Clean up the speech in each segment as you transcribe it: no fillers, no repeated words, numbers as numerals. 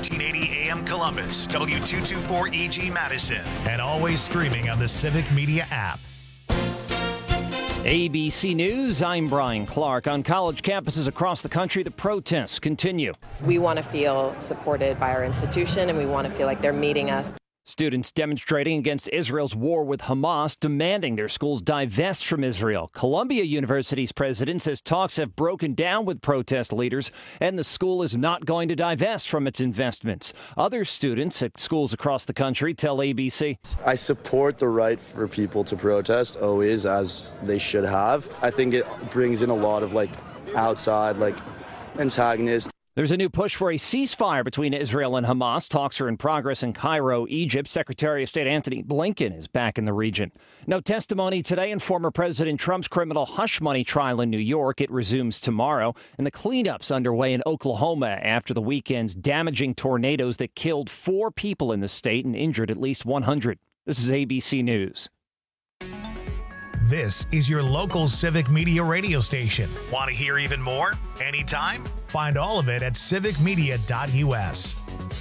1480 AM Columbus, W224EG Madison, and always streaming on the Civic Media app. ABC News, I'm Brian Clark. On college campuses across the country, the protests continue. We want to feel supported by our institution, and we want to feel like they're meeting us. Students demonstrating against Israel's war with Hamas, demanding their schools divest from Israel. Columbia University's president says talks have broken down with protest leaders, and the school is not going to divest from its investments. Other students at schools across the country tell ABC. I support the right for people to protest, always, as they should have. I think it brings in a lot of outside antagonists. There's a new push for a ceasefire between Israel and Hamas. Talks are in progress in Cairo, Egypt. Secretary of State Antony Blinken is back in the region. No testimony today in former President Trump's criminal hush money trial in New York. It resumes tomorrow. And the cleanup's underway in Oklahoma after the weekend's damaging tornadoes that killed 4 people in the state and injured at least 100. This is ABC News. This is your local Civic Media radio station. Want to hear even more? Anytime? Find all of it at civicmedia.us.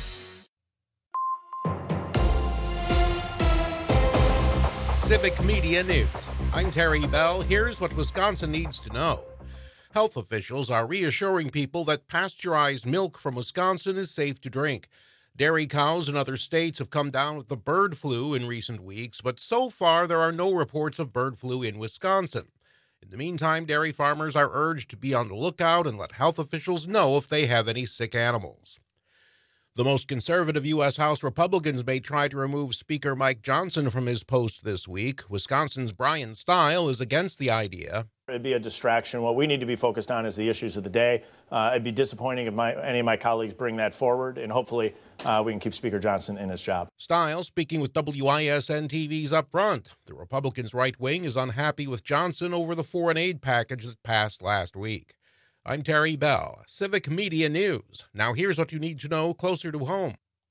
Civic Media News. I'm Terry Bell. Here's what Wisconsin needs to know. Health officials are reassuring people that pasteurized milk from Wisconsin is safe to drink. Dairy cows in other states have come down with the bird flu in recent weeks, but so far there are no reports of bird flu in Wisconsin. In the meantime, dairy farmers are urged to be on the lookout and let health officials know if they have any sick animals. The most conservative U.S. House Republicans may try to remove Speaker Mike Johnson from his post this week. Wisconsin's Brian Stile is against the idea. It'd be a distraction. What we need to be focused on is the issues of the day. It'd be disappointing if any of my colleagues bring that forward, and hopefully we can keep Speaker Johnson in his job. Stile speaking with WISN TV's Up Front. The Republicans' right wing is unhappy with Johnson over the foreign aid package that passed last week. I'm Terry Bell, Civic Media News. Now here's what you need to know closer to home.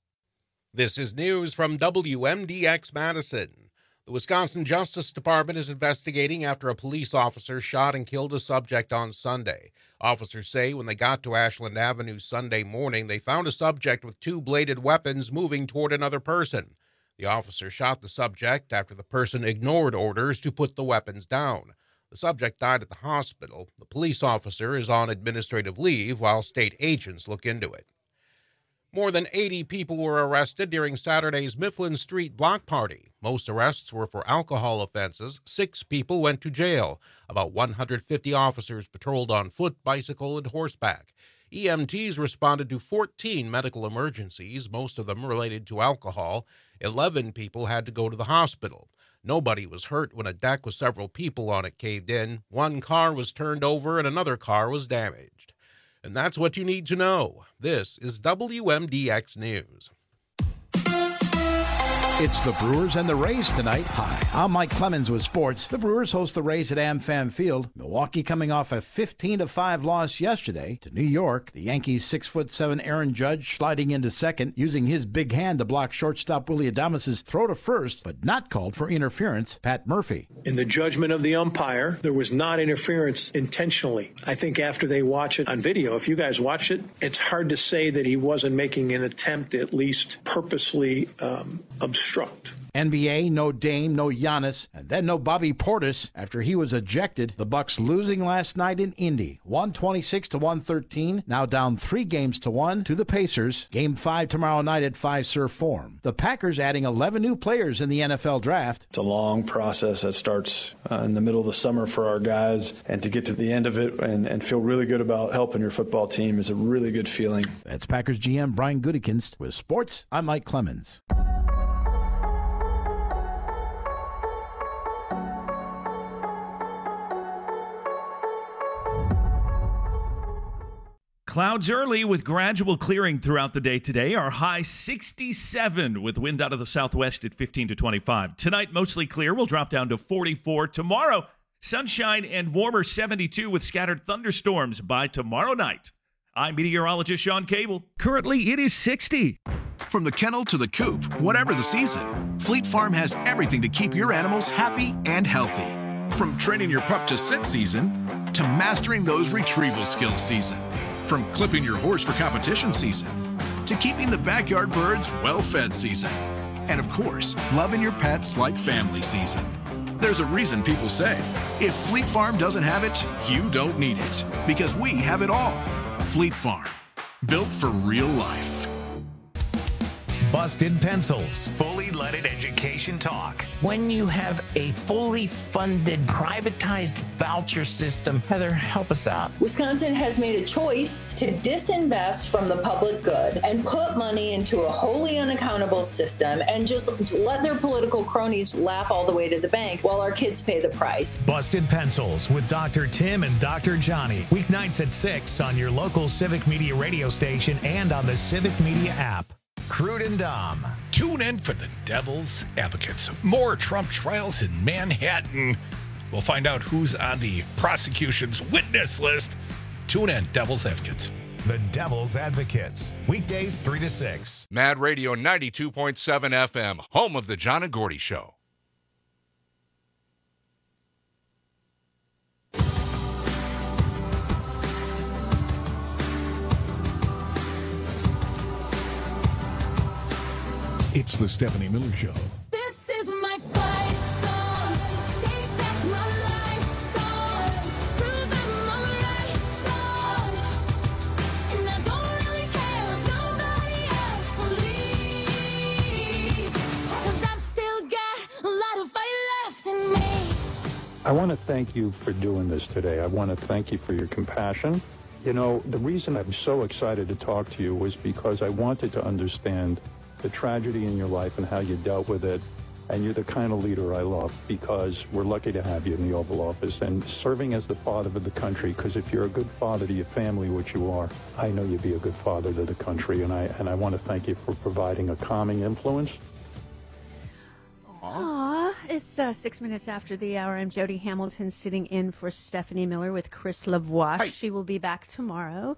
This is news from WMDX Madison. The Wisconsin Justice Department is investigating after a police officer shot and killed a subject on Sunday. Officers say when they got to Ashland Avenue Sunday morning, they found a subject with 2 bladed weapons moving toward another person. The officer shot the subject after the person ignored orders to put the weapons down. The subject died at the hospital. The police officer is on administrative leave while state agents look into it. More than 80 people were arrested during Saturday's Mifflin Street block party. Most arrests were for alcohol offenses. 6 people went to jail. About 150 officers patrolled on foot, bicycle, and horseback. EMTs responded to 14 medical emergencies, most of them related to alcohol. 11 people had to go to the hospital. Nobody was hurt when a deck with several people on it caved in. 1 car was turned over and another car was damaged. And that's what you need to know. This is WMDX News. It's the Brewers and the Rays tonight. Hi, I'm Mike Clemens with sports. The Brewers host the Rays at AmFam Field. Milwaukee coming off a 15-5 loss yesterday to New York. The Yankees' 6'7" Aaron Judge sliding into second, using his big hand to block shortstop Willy Adames' throw to first, but not called for interference. Pat Murphy. In the judgment of the umpire, there was not interference intentionally. I think after they watch it on video, if you guys watch it, it's hard to say that he wasn't making an attempt to at least purposely obstruct. NBA, no Dame, no Giannis, and then no Bobby Portis after he was ejected. The Bucks losing last night in Indy, 126-113, now down 3-1 to the Pacers. Game 5 tomorrow night at Fiserv Forum. The Packers adding 11 new players in the NFL draft. It's a long process that starts in the middle of the summer for our guys, and to get to the end of it and feel really good about helping your football team is a really good feeling. That's Packers GM Brian Gutekunst with sports. I'm Mike Clemens. Clouds early with gradual clearing throughout the day today. Our high 67 with wind out of the southwest at 15 to 25. Tonight, mostly clear. We'll drop down to 44. Tomorrow, sunshine and warmer 72 with scattered thunderstorms by tomorrow night. I'm meteorologist Sean Cable. Currently, it is 60. From the kennel to the coop, whatever the season, Fleet Farm has everything to keep your animals happy and healthy. From training your pup to sit season to mastering those retrieval skills season. From clipping your horse for competition season to keeping the backyard birds well-fed season. And of course, loving your pets like family season. There's a reason people say, if Fleet Farm doesn't have it, you don't need it. Because we have it all. Fleet Farm, built for real life. Busted Pencils, fully leaded education talk. When you have a fully funded, privatized voucher system, Heather, help us out. Wisconsin has made a choice to disinvest from the public good and put money into a wholly unaccountable system and just let their political cronies laugh all the way to the bank while our kids pay the price. Busted Pencils with Dr. Tim and Dr. Johnny. Weeknights at 6 on your local Civic Media radio station and on the Civic Media app. Crude and Dom. Tune in for the Devil's Advocates. More Trump trials in Manhattan. We'll find out who's on the prosecution's witness list. Tune in, Devil's Advocates. The Devil's Advocates. Weekdays 3 to 6. Mad Radio 92.7 FM. Home of the John and Gordy Show. It's the Stephanie Miller Show. This is my fight song. Take back my life song. Prove I'm alright song. And I don't really care if nobody else believes. 'Cause I've still got a lot of fight left in me. I want to thank you for doing this today. I want to thank you for your compassion. You know, the reason I'm so excited to talk to you was because I wanted to understand the tragedy in your life and how you dealt with it. And you're the kind of leader I love because we're lucky to have you in the Oval Office and serving as the father of the country, because if you're a good father to your family, which you are, I know you'd be a good father to the country. And I want to thank you for providing a calming influence. Aw, it's 6 minutes after the hour. I'm Jody Hamilton sitting in for Stephanie Miller with Chris Lavoie. Hi. She will be back tomorrow.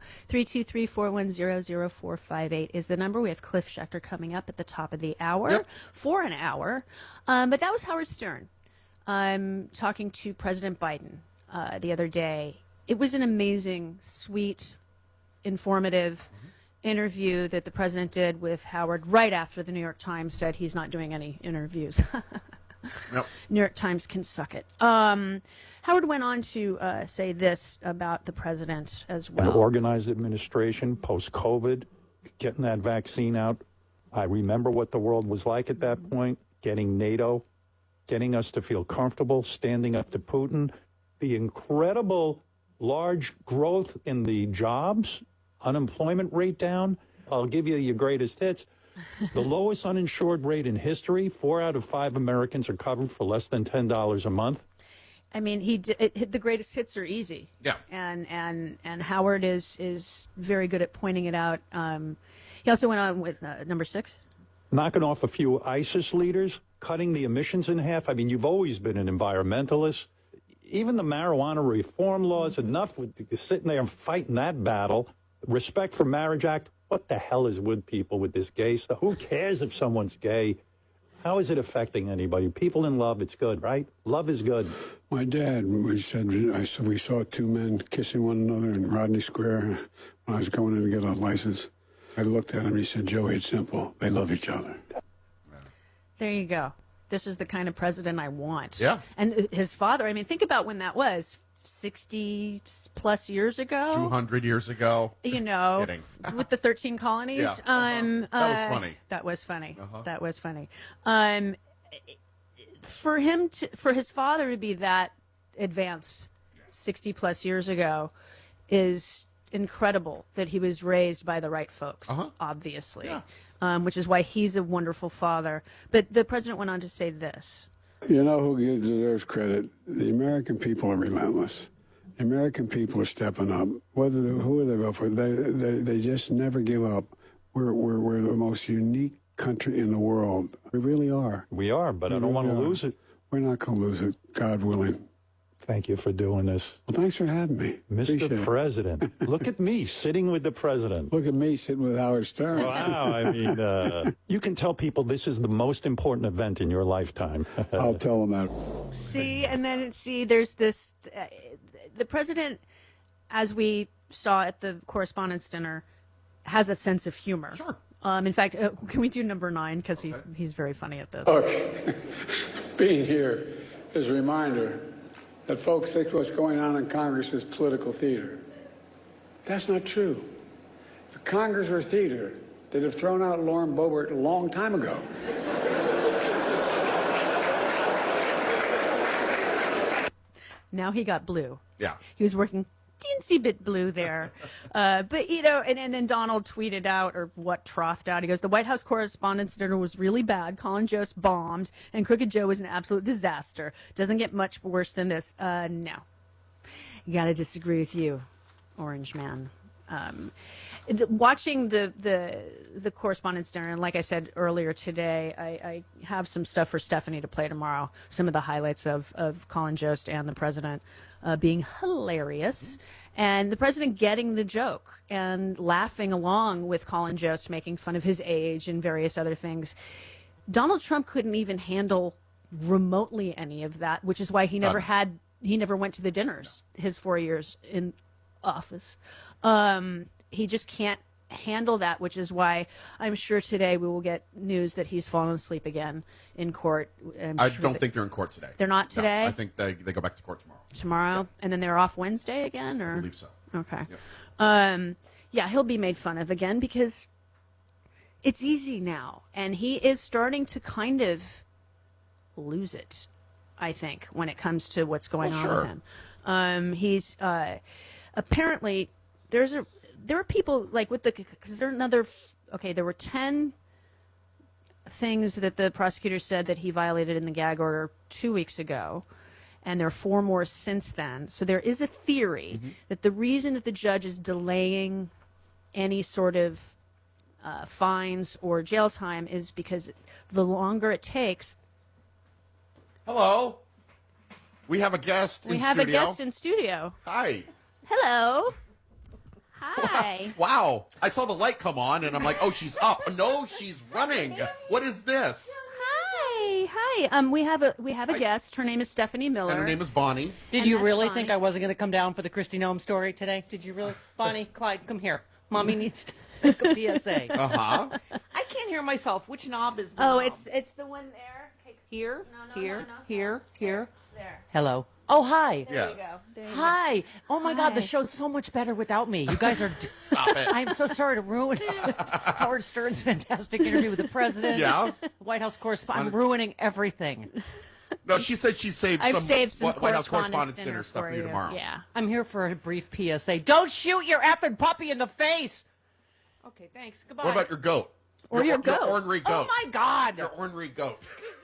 323-410-0458 is the number. We have Cliff Schechter coming up at the top of the hour for an hour. But that was Howard Stern talking to President Biden the other day. It was an amazing, sweet, informative interview that the president did with Howard right after the New York Times said he's not doing any interviews. Yep. New York Times can suck it. Howard went on to say this about the president as well. An organized administration, post-COVID, getting that vaccine out. I remember what the world was like at that point, getting NATO, getting us to feel comfortable, standing up to Putin, the incredible large growth in the jobs, unemployment rate down. I'll give you your greatest hits. The lowest uninsured rate in history. 4 out of 5 Americans are covered for less than $10 a month. I mean, the greatest hits are easy. Yeah. And Howard is very good at pointing it out. He also went on with number 6. Knocking off a few ISIS leaders, cutting the emissions in half. I mean, you've always been an environmentalist. Even the marijuana reform laws, enough with sitting there and fighting that battle. Respect for Marriage Act. What the hell is with people with this gay stuff? Who cares if someone's gay? How is it affecting anybody? People in love, it's good, right? Love is good. My dad, we saw 2 men kissing one another in Rodney Square when I was going in to get a license. I looked at him and he said, Joey, it's simple. They love each other. There you go. This is the kind of president I want. Yeah. And his father, I mean, think about when that was. 60 plus years ago, 200 years ago, you know, with the 13 colonies. Yeah. That was funny. That was funny. That was funny. For his father to be that advanced 60 plus years ago is incredible. That he was raised by the right folks, obviously, which is why he's a wonderful father. But the president went on to say this. You know who deserves credit? The American people are relentless. The American people are stepping up. Who they vote for, they just never give up. We're the most unique country in the world. We really are. We are, but I don't want to lose it. We're not going to lose it, God willing. Thank you for doing this. Well, thanks for having me. Mr. President. Look at me sitting with the president. Look at me sitting with Howard Stern. Wow. I mean, you can tell people this is the most important event in your lifetime. I'll tell them that. There's this, the president, as we saw at the Correspondents' Dinner, has a sense of humor. Sure. In fact, can we do number 9? Because he's very funny at this. Look, being here is a reminder that folks think what's going on in Congress is political theater. That's not true. If Congress were theater, they'd have thrown out Lauren Boebert a long time ago. Now he got blue. Yeah. He was working teensy bit blue there. But, you know, and then Donald tweeted out, or what trothed out, he goes, the White House Correspondents' Dinner was really bad. Colin Jost bombed, and Crooked Joe was an absolute disaster. Doesn't get much worse than this. No. Gotta disagree with you, Orange Man. Watching the Correspondents' Dinner, and like I said earlier today, I have some stuff for Stephanie to play tomorrow. Some of the highlights of Colin Jost and the president being hilarious, and the president getting the joke and laughing along with Colin Jost, making fun of his age and various other things. Donald Trump couldn't even handle remotely any of that, which is why he never went to the dinners his 4 years in office. He just can't handle that, which is why I'm sure today we will get news that he's fallen asleep again in court. I don't think they're in court today. They're not today? No, I think they go back to court tomorrow. Tomorrow? And then they're off Wednesday again? Or? I believe so. Okay. Yep. Yeah, he'll be made fun of again because it's easy now. And he is starting to kind of lose it, I think, when it comes to what's going on with him. He's apparently there are people like with because there are there were 10 things that the prosecutor said that he violated in the gag order 2 weeks ago, and there are 4 more since then. So there is a theory that the reason that the judge is delaying any sort of fines or jail time is because the longer it takes. Hello. We have a guest in studio. We have a guest in studio. Hi. Hello. Hi. Wow. I saw the light come on, and I'm like, oh, she's up. No, she's running. What is this? Hi. We have a guest. Her name is Stephanie Miller. And her name is Bonnie. Did you really think I wasn't going to come down for the Kristi Noem story today? Did you really? Bonnie, Clyde, come here. Mommy needs to make a PSA. Uh-huh. I can't hear myself. Which knob is the knob? it's the one there. Okay. Here? No, Here? Here? There. Hello. Oh, hi. There you go. There you Hi. Oh, my God, the Hi. show's so much better without me. You guys are... Stop it. I'm so sorry to ruin Howard Stern's fantastic interview with the president. Yeah. White House correspondent. I'm ruining everything. No, she said she saved I've some saved some White House Correspondents' Correspondents' Dinner stuff for you tomorrow. Yeah. I'm here for a brief PSA. Don't shoot your effing puppy in the face. Okay, thanks. Goodbye. What about your goat? Or your goat. Your ornery goat. Oh, my God. Your ornery goat.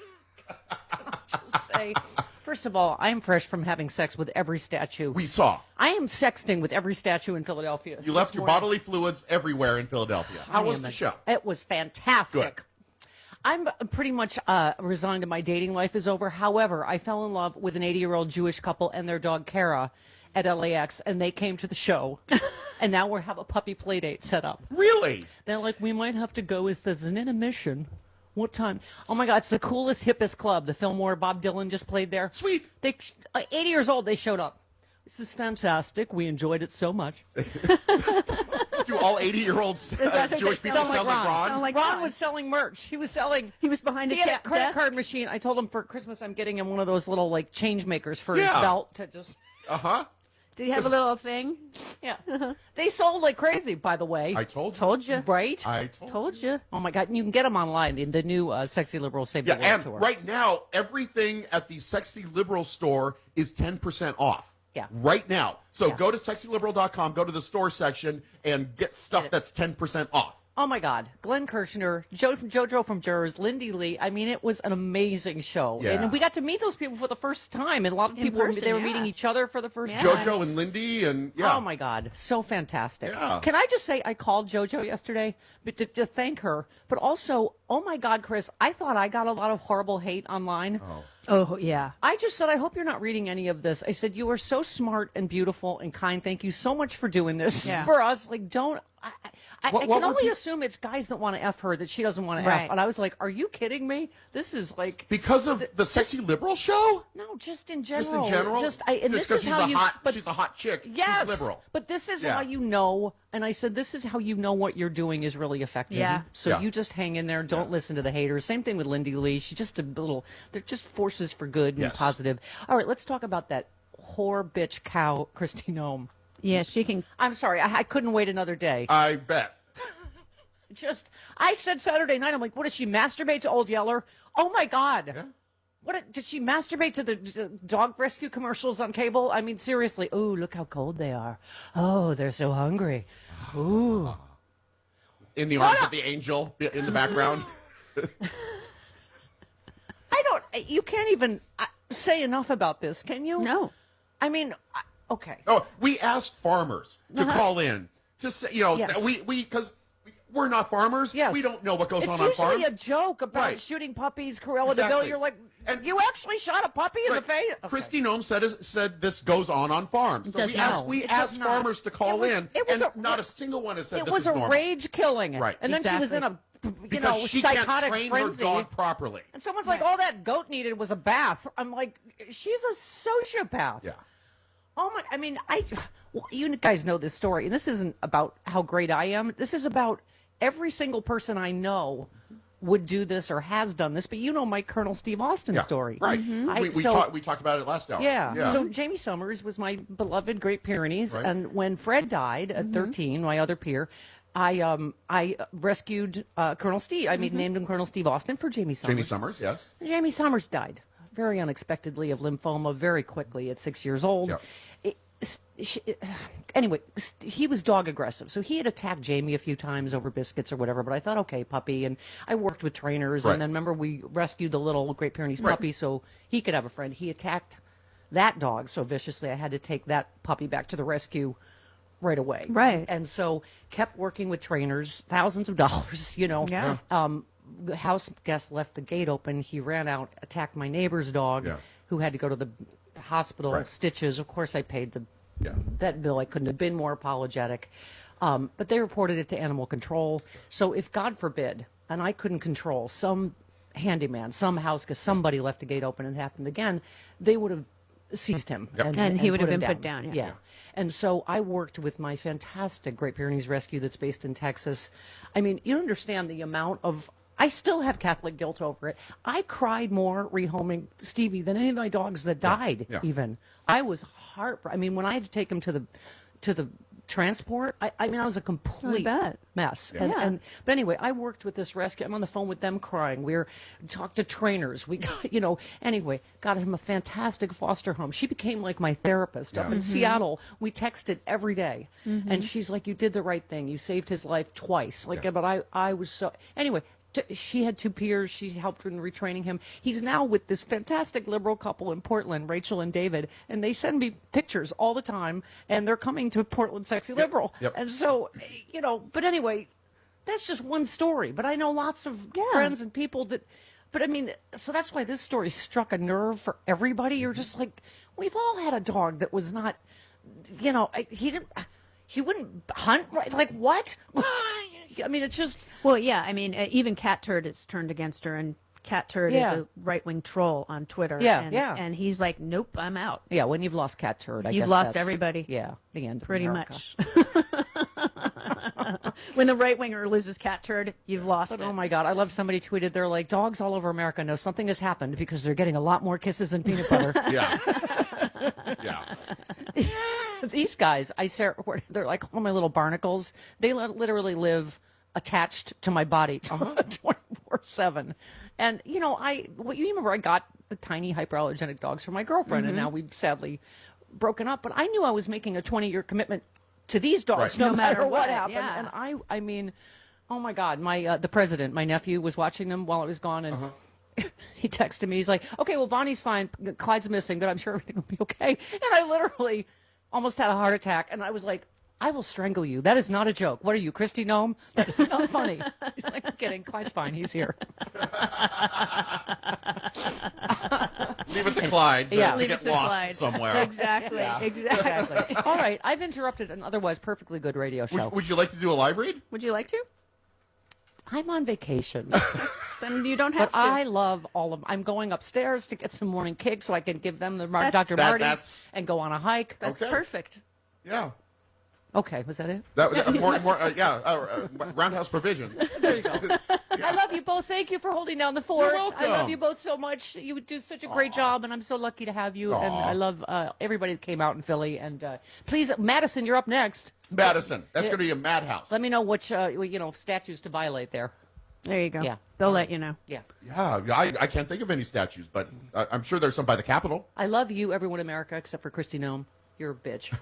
Just say, first of all, I am fresh from having sex with every statue. We saw. I am sexting with every statue in Philadelphia. You left your bodily fluids everywhere in Philadelphia. How was the show? It was fantastic. Good. I'm pretty much resigned to my dating life is over. However, I fell in love with an 80-year-old Jewish couple and their dog Kara at LAX, and they came to the show. And now we have a puppy play date set up. Really? They're like, we might have to go. There's an intermission. What time? Oh, my God, it's the coolest, hippest club. The Fillmore, Bob Dylan just played there. Sweet. They 80 years old, they showed up. This is fantastic. We enjoyed it so much. Do all 80-year-old Jewish people sound like Ron? Ron was selling merch. He was behind a credit card machine. I told him for Christmas I'm getting him one of those little like change makers for his Yeah. belt to just. Uh-huh. Did he have a little thing? Yeah. They sold like crazy, by the way. I told you. Told you. Right? I Told you. Oh, my God. You can get them online. The new Sexy Liberal Save Yeah, the World and tour. right now, everything at the Sexy Liberal store is 10% off. Yeah. Right now. So go to sexyliberal.com, go to the store section, and get stuff that's 10% off. Oh, my God. Glenn Kirshner, JoJo from Jurors, Lindy Lee. I mean, it was an amazing show. Yeah. And we got to meet those people for the first time. And a lot of In people, person, they were yeah. meeting each other for the first time. JoJo and Lindy and, yeah. Oh, my God. So fantastic. Yeah. Can I just say I called JoJo yesterday but to thank her. But also, oh, my God, Chris, I thought I got a lot of horrible hate online. Oh. Oh, yeah. I just said, I hope you're not reading any of this. I said, you are so smart and beautiful and kind. Thank you so much for doing this for us. Like, don't. I What can would only you- assume it's guys that want to F her that she doesn't want to Right. F. And I was like, are you kidding me? This is like. Because of the Sexy Liberal show? No, just in general. Just in general? And Just this 'cause is she's how a you. hot- but, she's a hot chick. She's Yes, liberal. but this is Yeah. how you know. And I said, this is how you know what you're doing is really effective. Yeah. So Yeah. you just hang in there. Don't listen to the haters. Same thing with Lindy Lee. She's just a little. They're just forces for good and Yes. positive. All right, let's talk about that whore bitch cow, Christy Nome. Yeah, she can. I'm sorry, I couldn't wait another day. I bet. I said Saturday night, I'm like, what, does she masturbate to Old Yeller? Oh my God. Yeah. Did she masturbate to the dog rescue commercials on cable? I mean, seriously. Oh, look how cold they are. Oh, they're so hungry. Ooh. In the arms of the angel in the background. You can't even say enough about this, can you? No. I mean, okay. Oh, we asked farmers to call in to say, Yes. because we're not farmers. Yes. We don't know what goes It's on farms. usually a joke about Right. shooting puppies, Cruella de Vil. Exactly. You're like, And- you actually shot a puppy in the Right. face? Okay. Christy Nome said this goes on farms. It So does we not. asked, we It does asked not. farmers to call in, it was and a- not a single one has said It this was is a normal. rage killing. Right. And then she was in a, Because she psychotic can't train frenzy. her dog properly. And someone's like, all that goat needed was a bath. I'm like, she's a sociopath. Yeah. Oh my, I mean, you guys know this story, and this isn't about how great I am. This is about every single person I know would do this or has done this, but you know my Colonel Steve Austin story. Right. We talked about it last hour. Yeah. So Jamie Summers was my beloved Great Pyrenees, Right. and when Fred died at 13, my other peer, I rescued Colonel Steve. I named him Colonel Steve Austin for Jamie Summers. Jamie Summers, yes. Jamie Summers died very unexpectedly of lymphoma very quickly at 6 years old. Yep. Anyway, he was dog aggressive. So he had attacked Jamie a few times over biscuits or whatever, but I thought, okay, puppy. And I worked with trainers. Right. And then remember, we rescued the little Great Pyrenees Right. puppy so he could have a friend. He attacked that dog so viciously, I had to take that puppy back to the rescue right away. Right. And so kept working with trainers, thousands of dollars, Yeah. The house guest left the gate open. He ran out, attacked my neighbor's dog, Yeah. who had to go to the hospital, Right. stitches. Of course, I paid the vet bill. I couldn't have been more apologetic. But they reported it to animal control. So if, God forbid, and I couldn't control, some handyman, some house guest, somebody left the gate open and it happened again, they would have seized him. Yep. And he would have him been put down, yeah. And so I worked with my fantastic Great Pyrenees Rescue that's based in Texas. I mean, you understand the amount of. I still have Catholic guilt over it. I cried more rehoming Stevie than any of my dogs that died. Yeah. Even I was heartbroken. I mean, when I had to take him to the transport, I mean, I was a complete mess. Yeah. But anyway, I worked with this rescue. I'm on the phone with them crying. We talked to trainers. We got, anyway, got him a fantastic foster home. She became like my therapist up in Seattle. We texted every day. And she's like, you did the right thing. You saved his life twice. But I was so, anyway, she had two peers. She helped in retraining him. He's now with this fantastic liberal couple in Portland, Rachel and David, and they send me pictures all the time, and they're coming to Portland Sexy Liberal. Yep. And so, but anyway, that's just one story. But I know lots of friends and people that, but I mean, so that's why this story struck a nerve for everybody. You're just like, we've all had a dog that was not, he wouldn't hunt, right? Like, what? I mean, it's just. Well, yeah. I mean, even Cat Turd is turned against her, and Cat Turd is a right-wing troll on Twitter. And he's like, nope, I'm out. Yeah, when you've lost Cat Turd, I guess you've lost that's- everybody. Yeah, the end of Pretty America. much. When the right-winger loses Cat Turd, you've lost But, it. oh my God, I love somebody tweeted, they're like, dogs all over America know something has happened because they're getting a lot more kisses and peanut butter. Yeah. Yeah. These guys, they're like all my little barnacles. They literally live attached to my body 24/7. And, you remember I got the tiny hyperallergenic dogs from my girlfriend, and now we've sadly broken up. But I knew I was making a 20-year commitment to these dogs, Right. no matter what happened. yeah. And I mean, oh my God, the president, my nephew, was watching them while I was gone, and he texted me. He's like, "Okay, well, Bonnie's fine. Clyde's missing, but I'm sure everything will be okay." And I literally almost had a heart attack, and I was like, "I will strangle you. That is not a joke. What are you, Christy Nome? That is not funny." He's like, "I'm kidding. Clyde's fine. He's here." Leave it to Clyde to, Yeah. to Leave get it to lost Clyde. somewhere. Exactly. Yeah. Exactly. All right, I've interrupted an otherwise perfectly good radio show. Would you like to do a live read? Would you like to? I'm on vacation. Then you don't have But to. I love all of. I'm going upstairs to get some morning cake so I can give them the That's- Dr. That- Marty's that's- and go on a hike. That's Okay. perfect. Yeah. Okay, was that it? Roundhouse Provisions. There you go. I love you both. Thank you for holding down the fort. You're I love welcome. you both so much. You do such a great job, and I'm so lucky to have you. And Aw. I love everybody that came out in Philly. And please, Madison, you're up next. Madison. That's going to be a madhouse. Let me know which statues to violate there. There you go. Yeah. They'll let you know. Yeah. Yeah, I can't think of any statues, but I'm sure there's some by the Capitol. I love you, everyone in America, except for Kristi Noem. You're a bitch.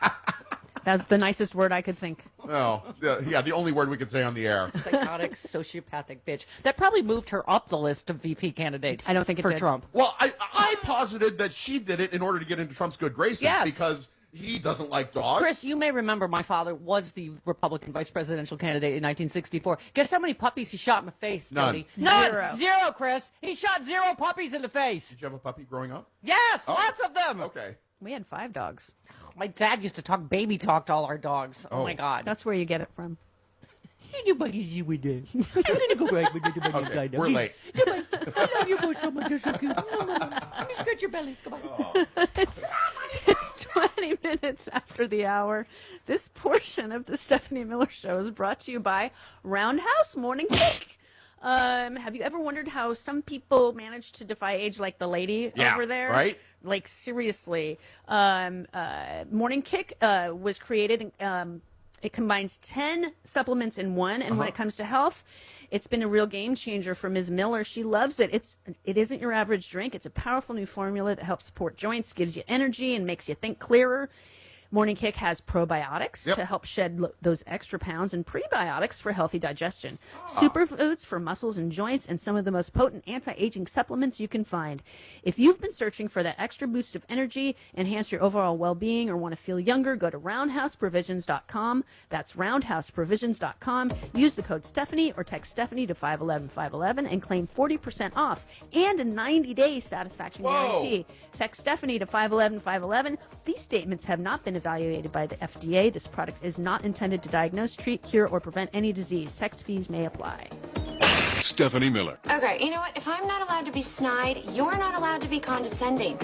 That's the nicest word I could think. Oh, yeah, the only word we could say on the air. Psychotic, sociopathic bitch. That probably moved her up the list of VP candidates. I don't think it for did. Trump. Well, I posited that she did it in order to get into Trump's good graces Yes. because he doesn't like dogs. Chris, you may remember my father was the Republican vice presidential candidate in 1964. Guess how many puppies he shot in the face, None. Jody? Zero. Zero, Chris. He shot 0 puppies in the face. Did you have a puppy growing up? Yes, Oh. lots of them. Okay. We had 5 dogs. My dad used to talk baby talk to all our dogs. Oh, Oh. my God. That's where you get it from. Nobody's you with it. I'm gonna go right with it. Okay, we're late. I love you both so much. You're so cute. Let me scratch your belly. Come on. It's 20 minutes after the hour. This portion of the Stephanie Miller Show is brought to you by Roundhouse Morning Cake. Have you ever wondered how some people manage to defy age like the lady Yeah, over there? right? Like, seriously. Morning Kick was created. It combines 10 supplements in one, and when it comes to health, it's been a real game changer for Ms. Miller. She loves it. It isn't your average drink. It's a powerful new formula that helps support joints, gives you energy, and makes you think clearer. Morning Kick has probiotics to help shed those extra pounds and prebiotics for healthy digestion. Superfoods for muscles and joints, and some of the most potent anti-aging supplements you can find. If you've been searching for that extra boost of energy, enhance your overall well-being, or want to feel younger, go to roundhouseprovisions.com. That's roundhouseprovisions.com. Use the code Stephanie or text Stephanie to 511-511 and claim 40% off and a 90-day satisfaction guarantee. Text Stephanie to 511-511. These statements have not been evaluated by the FDA. This product is not intended to diagnose, treat, cure, or prevent any disease. Text fees may apply. Stephanie Miller. Okay, you know what? If I'm not allowed to be snide, you're not allowed to be condescending.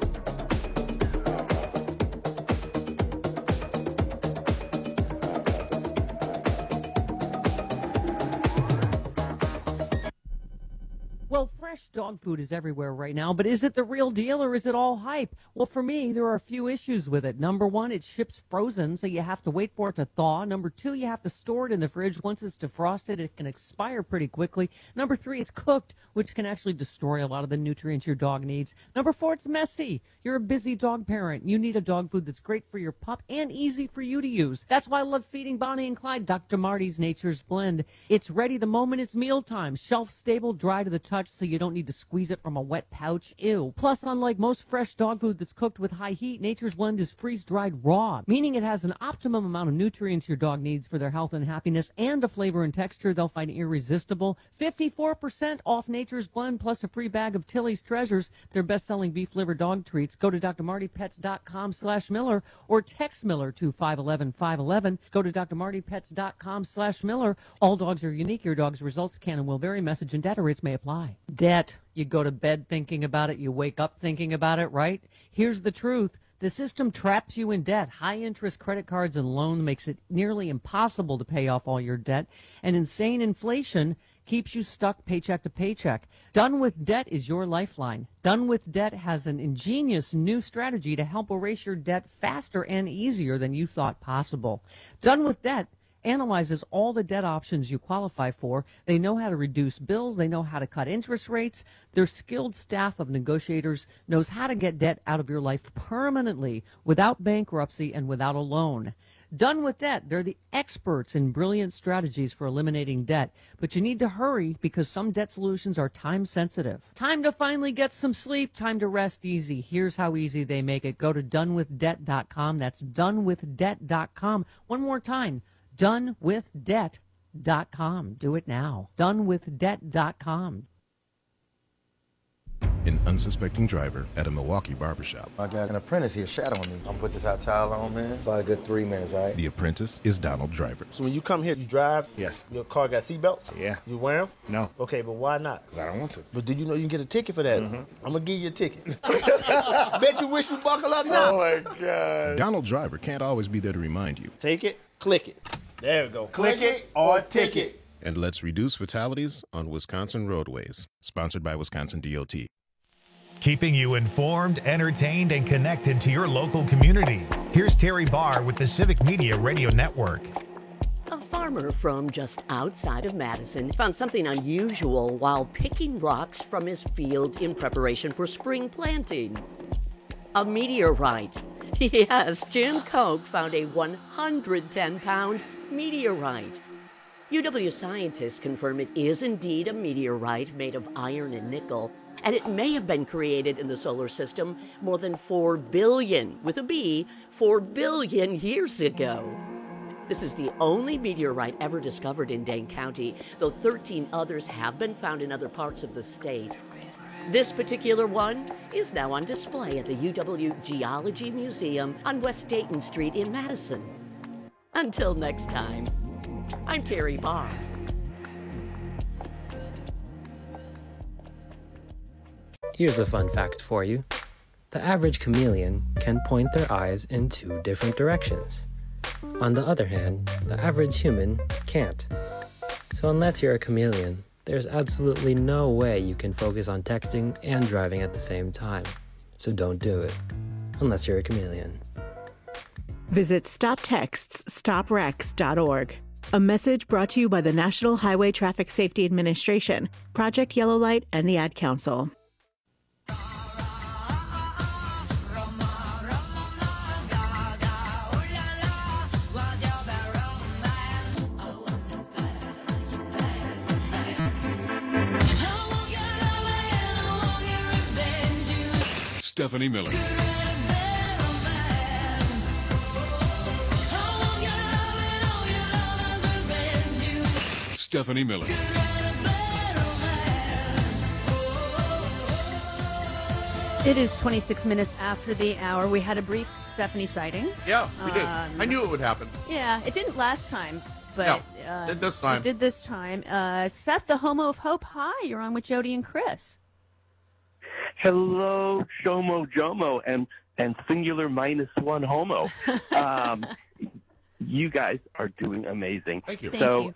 Well, fresh dog food is everywhere right now, but is it the real deal or is it all hype? Well, for me, there are a few issues with it. Number one, it ships frozen, so you have to wait for it to thaw. Number two, you have to store it in the fridge. Once it's defrosted, it can expire pretty quickly. Number three, it's cooked, which can actually destroy a lot of the nutrients your dog needs. Number four, it's messy. You're a busy dog parent. You need a dog food that's great for your pup and easy for you to use. That's why I love feeding Bonnie and Clyde Dr. Marty's Nature's Blend. It's ready the moment it's mealtime. Shelf stable, dry to the touch, so you don't need to squeeze it from a wet pouch. Ew. Plus, unlike most fresh dog food that's cooked with high heat, Nature's Blend is freeze-dried raw, meaning it has an optimum amount of nutrients your dog needs for their health and happiness and a flavor and texture they'll find irresistible. 54% off Nature's Blend plus a free bag of Tilly's Treasures, their best-selling beef-liver dog treats. Go to drmartypets.com/Miller or text Miller to 511-511. Go to drmartypets.com/Miller. All dogs are unique. Your dog's results can and will vary. Message and data rates may apply. Debt. You go to bed thinking about it. You wake up thinking about it, right? Here's the truth. The system traps you in debt. High-interest credit cards and loans makes it nearly impossible to pay off all your debt. And insane inflation keeps you stuck paycheck to paycheck. Done with Debt is your lifeline. Done with Debt has an ingenious new strategy to help erase your debt faster and easier than you thought possible. Done with Debt analyzes all the debt options you qualify for. They know how to reduce bills. They know how to cut interest rates. Their skilled staff of negotiators knows how to get debt out of your life permanently without bankruptcy and without a loan. Done with Debt. They're the experts in brilliant strategies for eliminating debt. But you need to hurry because some debt solutions are time sensitive. Time to finally get some sleep. Time to rest easy. Here's how easy they make it. Go to donewithdebt.com. That's donewithdebt.com. One more time. donewithdebt.com. Do it now. donewithdebt.com. an unsuspecting driver at a Milwaukee barbershop. I got an apprentice here shadowing me. I'm gonna put this hot towel on, man. About a good 3 minutes, all right? The apprentice is Donald Driver. So when you come here, you drive? Yes. Your car got seatbelts? Yeah. You wear them? No. Okay, but why not? I don't want to. But do you know you can get a ticket for that? I'm gonna give you a ticket. Bet you wish you buckle up now. Oh, my God. Donald Driver can't always be there to remind you. Take it, click it. There we go. Click it or ticket. And let's reduce fatalities on Wisconsin roadways. Sponsored by Wisconsin DOT. Keeping you informed, entertained, and connected to your local community. Here's Terry Barr with the Civic Media Radio Network. A farmer from just outside of Madison found something unusual while picking rocks from his field in preparation for spring planting. A meteorite. Yes, Jim Koch found a 110-pound meteorite. UW scientists confirm it is indeed a meteorite made of iron and nickel, and it may have been created in the solar system more than 4 billion, with a B, 4 billion years ago. This is the only meteorite ever discovered in Dane County, though 13 others have been found in other parts of the state. This particular one is now on display at the UW Geology Museum on West Dayton Street in Madison. Until next time, I'm Terry Barr. Here's a fun fact for you. The average chameleon can point their eyes in 2 different directions. On the other hand, the average human can't. So unless you're a chameleon, there's absolutely no way you can focus on texting and driving at the same time. So don't do it, unless you're a chameleon. Visit StopTextsStopWrecks.org. A message brought to you by the National Highway Traffic Safety Administration, Project Yellow Light, and the Ad Council. Stephanie Miller. Stephanie Miller. It is 26 minutes after the hour. We had a brief Stephanie sighting. Yeah, we did. I knew it would happen. Yeah, it didn't last time, but did this time. It did this time. Seth, the Homo of Hope. Hi, you're on with Jody and Chris. Hello, Shomo Jomo, and singular -1 Homo. You guys are doing amazing. Thank you. So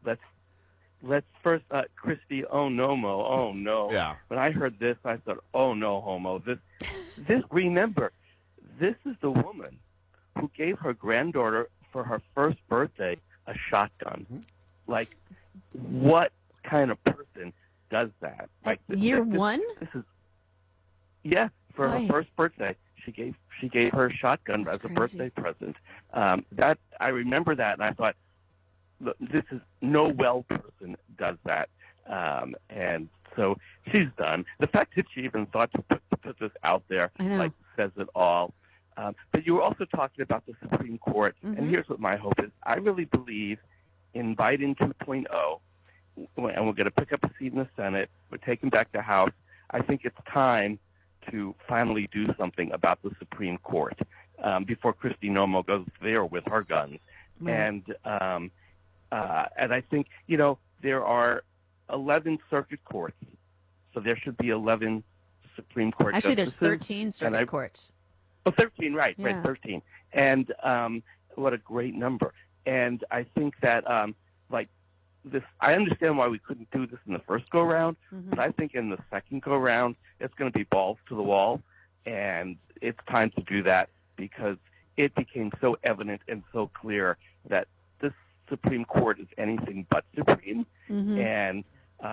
let's first, Christy. Oh no, Mo. Oh no. Yeah. When I heard this, I thought, oh no, Homo. This. Remember, this is the woman who gave her granddaughter for her first birthday a shotgun. Mm-hmm. Like, what kind of person does that? Like Year one? This is. Yeah, for her first birthday, she gave her a shotgun as a birthday present. That I remember that, and I thought, look, this is no well person does that, and so she's done. The fact that she even thought to put this out there, like, says it all. But you were also talking about the Supreme Court, and here's what my hope is: I really believe in Biden 2.0, and we're going to pick up a seat in the Senate. We're taking back the House. I think it's time to finally do something about the Supreme Court before Kristi Noem goes there with her guns. Right. And I think, there are 11 circuit courts, so there should be 11 Supreme Court Actually, justices. there's 13 circuit courts. Oh, 13, right, Yeah. right, 13. And what a great number. And I think that, this, I understand why we couldn't do this in the first go-round, but I think in the second go-round, it's going to be balls to the wall, and it's time to do that because it became so evident and so clear that this Supreme Court is anything but supreme. And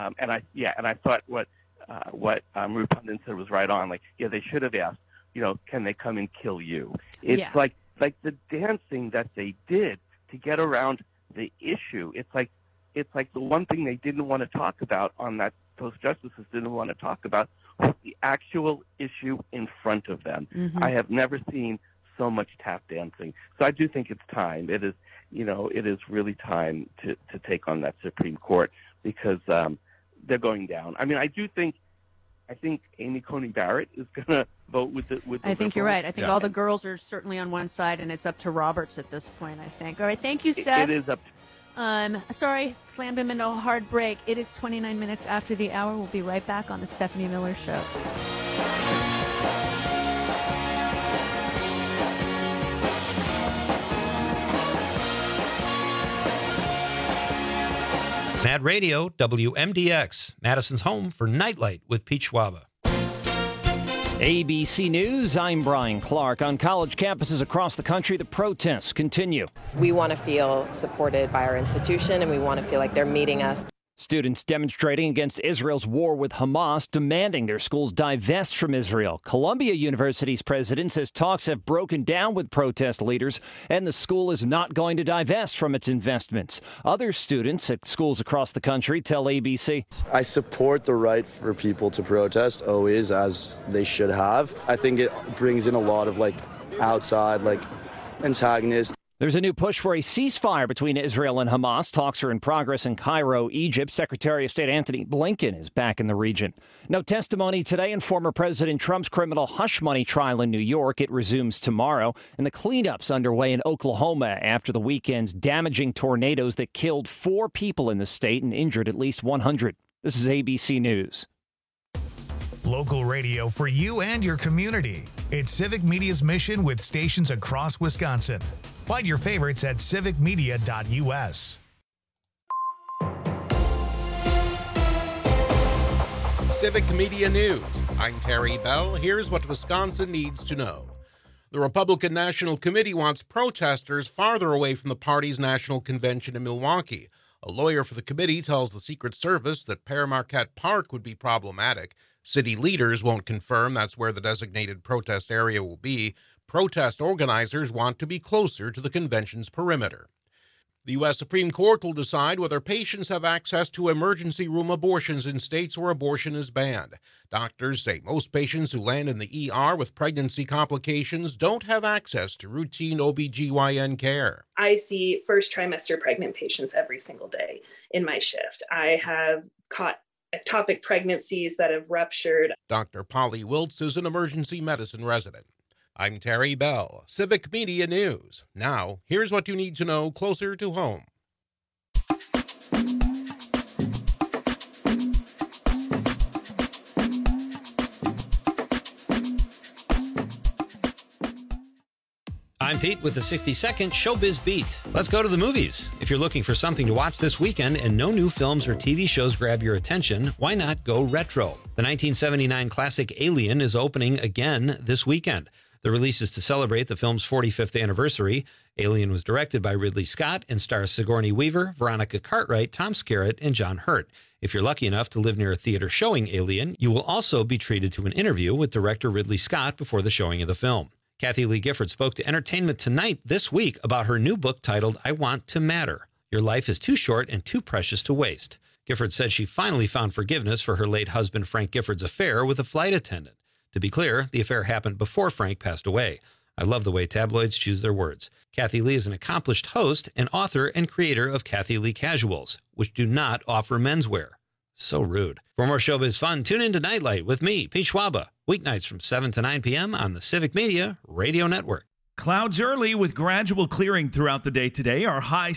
I thought what Ruth Pundin said was right on. Like, they should have asked, can they come and kill you? It's like the dancing that they did to get around the issue. It's like the one thing they didn't want to talk about those justices didn't want to talk about was the actual issue in front of them. I have never seen so much tap dancing. So I do think it's time. It is, it is really time to take on that Supreme Court because they're going down. I mean, I do think I think Amy Coney Barrett is going to vote with the I think you're right. I think Yeah. all the girls are certainly on one side, and it's up to Roberts at this point, I think. All right, thank you, Seth. It is up to Sorry, slammed him into a hard break. It is 29 minutes after the hour. We'll be right back on the Stephanie Miller Show. Mad Radio, WMDX, Madison's home for Nightlight with Pete Schwaba. ABC News, I'm Brian Clark. On college campuses across the country, the protests continue. We want to feel supported by our institution, and we want to feel like they're meeting us. Students demonstrating against Israel's war with Hamas, demanding their schools divest from Israel. Columbia University's president says talks have broken down with protest leaders, and the school is not going to divest from its investments. Other students at schools across the country tell ABC. I support the right for people to protest, always, as they should have. I think it brings in a lot of outside antagonists. There's a new push for a ceasefire between Israel and Hamas. Talks are in progress in Cairo, Egypt. Secretary of State Antony Blinken is back in the region. No testimony today in former President Trump's criminal hush money trial in New York. It resumes tomorrow. And the cleanup's underway in Oklahoma after the weekend's damaging tornadoes that killed 4 people in the state and injured at least 100. This is ABC News. Local radio for you and your community. It's Civic Media's mission with stations across Wisconsin. Find your favorites at civicmedia.us. Civic Media News. I'm Terry Bell. Here's what Wisconsin needs to know. The Republican National Committee wants protesters farther away from the party's national convention in Milwaukee. A lawyer for the committee tells the Secret Service that Pere Marquette Park would be problematic. City leaders won't confirm that's where the designated protest area will be. Protest organizers want to be closer to the convention's perimeter. The U.S. Supreme Court will decide whether patients have access to emergency room abortions in states where abortion is banned. Doctors say most patients who land in the ER with pregnancy complications don't have access to routine OBGYN care. I see first trimester pregnant patients every single day in my shift. I have caught ectopic pregnancies that have ruptured. Dr. Polly Wiltz is an emergency medicine resident. I'm Terry Bell, Civic Media News. Now, here's what you need to know closer to home. I'm Pete with the 60-second Showbiz Beat. Let's go to the movies. If you're looking for something to watch this weekend and no new films or TV shows grab your attention, why not go retro? The 1979 classic Alien is opening again this weekend. The release is to celebrate the film's 45th anniversary. Alien was directed by Ridley Scott and stars Sigourney Weaver, Veronica Cartwright, Tom Skerritt, and John Hurt. If you're lucky enough to live near a theater showing Alien, you will also be treated to an interview with director Ridley Scott before the showing of the film. Kathy Lee Gifford spoke to Entertainment Tonight this week about her new book titled I Want to Matter. Your life is too short and too precious to waste. Gifford said she finally found forgiveness for her late husband Frank Gifford's affair with a flight attendant. To be clear, the affair happened before Frank passed away. I love the way tabloids choose their words. Kathy Lee is an accomplished host and author and creator of Kathy Lee Casuals, which do not offer menswear. So rude. For more showbiz fun, tune in to Nightlight with me, Pete Schwaba, weeknights from 7 to 9 p.m. on the Civic Media Radio Network. Clouds early with gradual clearing throughout the day today. Our high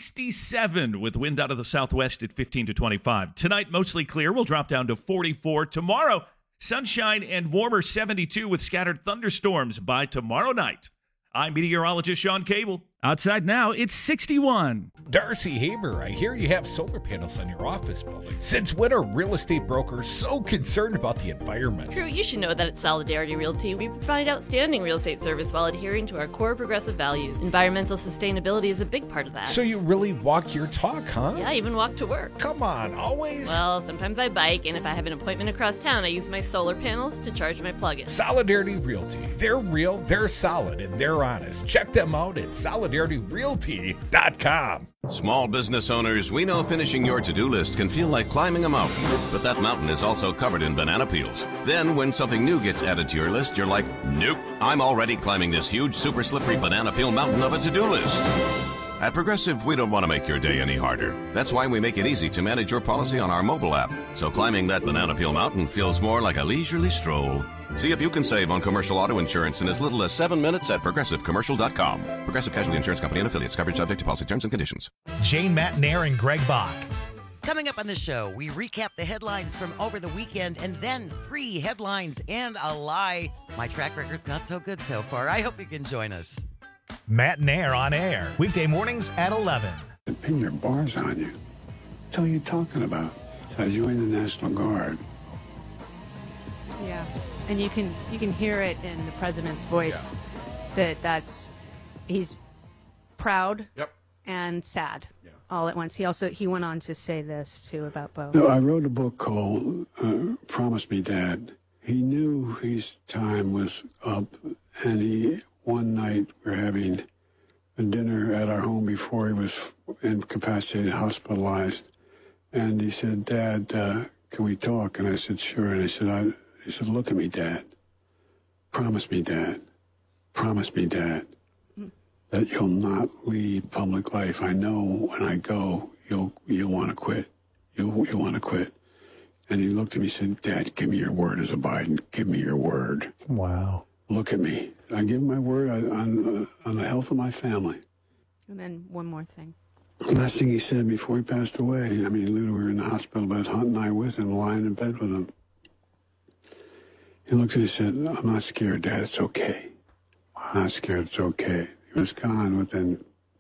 67 with wind out of the southwest at 15 to 25. Tonight, mostly clear. We'll drop down to 44. Tomorrow, sunshine and warmer 72 with scattered thunderstorms by tomorrow night. I'm meteorologist Sean Cable. Outside now, it's 61. Darcy Haber, I hear you have solar panels on your office building. Since when are real estate brokers so concerned about the environment? Drew, you should know that at Solidarity Realty, we provide outstanding real estate service while adhering to our core progressive values. Environmental sustainability is a big part of that. So you really walk your talk, huh? Yeah, I even walk to work. Come on, always? Well, sometimes I bike, and if I have an appointment across town, I use my solar panels to charge my plug-in. Solidarity Realty. They're real, they're solid, and they're honest. Check them out at solidarityrealty.com. Small business owners, we know finishing your to-do list can feel like climbing a mountain, but that mountain is also covered in banana peels. Then when something new gets added to your list, you're like, nope, I'm already climbing this huge super slippery banana peel mountain of a to-do list. At Progressive, we don't want to make your day any harder. That's why we make it easy to manage your policy on our mobile app. So climbing that banana peel mountain feels more like a leisurely stroll. See if you can save on commercial auto insurance in as little as 7 minutes at ProgressiveCommercial.com. Progressive Casualty Insurance Company and affiliates. Coverage subject to policy terms and conditions. Jane Matnair and Greg Bach. Coming up on the show, we recap the headlines from over the weekend and then 3 headlines and a lie. My track record's not so good so far. I hope you can join us. Matnair on air. Weekday mornings at 11. They pin your bars on you. What are you talking about? So I joined the National Guard. Yeah, and you can hear it in the president's voice that's he's proud and sad all at once. He went on to say this too about Bo. So I wrote a book called Promise Me, Dad. He knew his time was up, and one night we were having a dinner at our home before he was incapacitated, hospitalized, and he said, "Dad, can we talk?" And I said, "Sure." And he said, "Look at me, Dad. Promise me, Dad. Promise me, Dad, that you'll not leave public life. I know when I go, you'll want to quit. You'll want to quit." And he looked at me and said, "Dad, give me your word as a Biden. Give me your word." Wow. Look at me. I give my word on the health of my family. And then one more thing. The last thing he said before he passed away, I mean, literally we were in the hospital bed, Hunt and I with him, lying in bed with him. He looked at me and said, "I'm not scared, Dad. It's okay. I'm not scared. It's okay." He was gone within...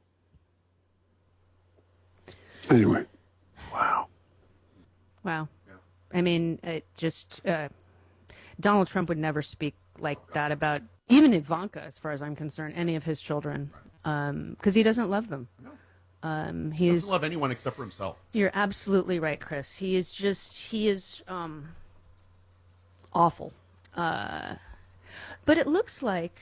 Anyway. Wow. I mean, it just... Donald Trump would never speak like that about even Ivanka, as far as I'm concerned, any of his children, because he doesn't love them. He doesn't love anyone except for himself. You're absolutely right, Chris. He is awful. But it looks like...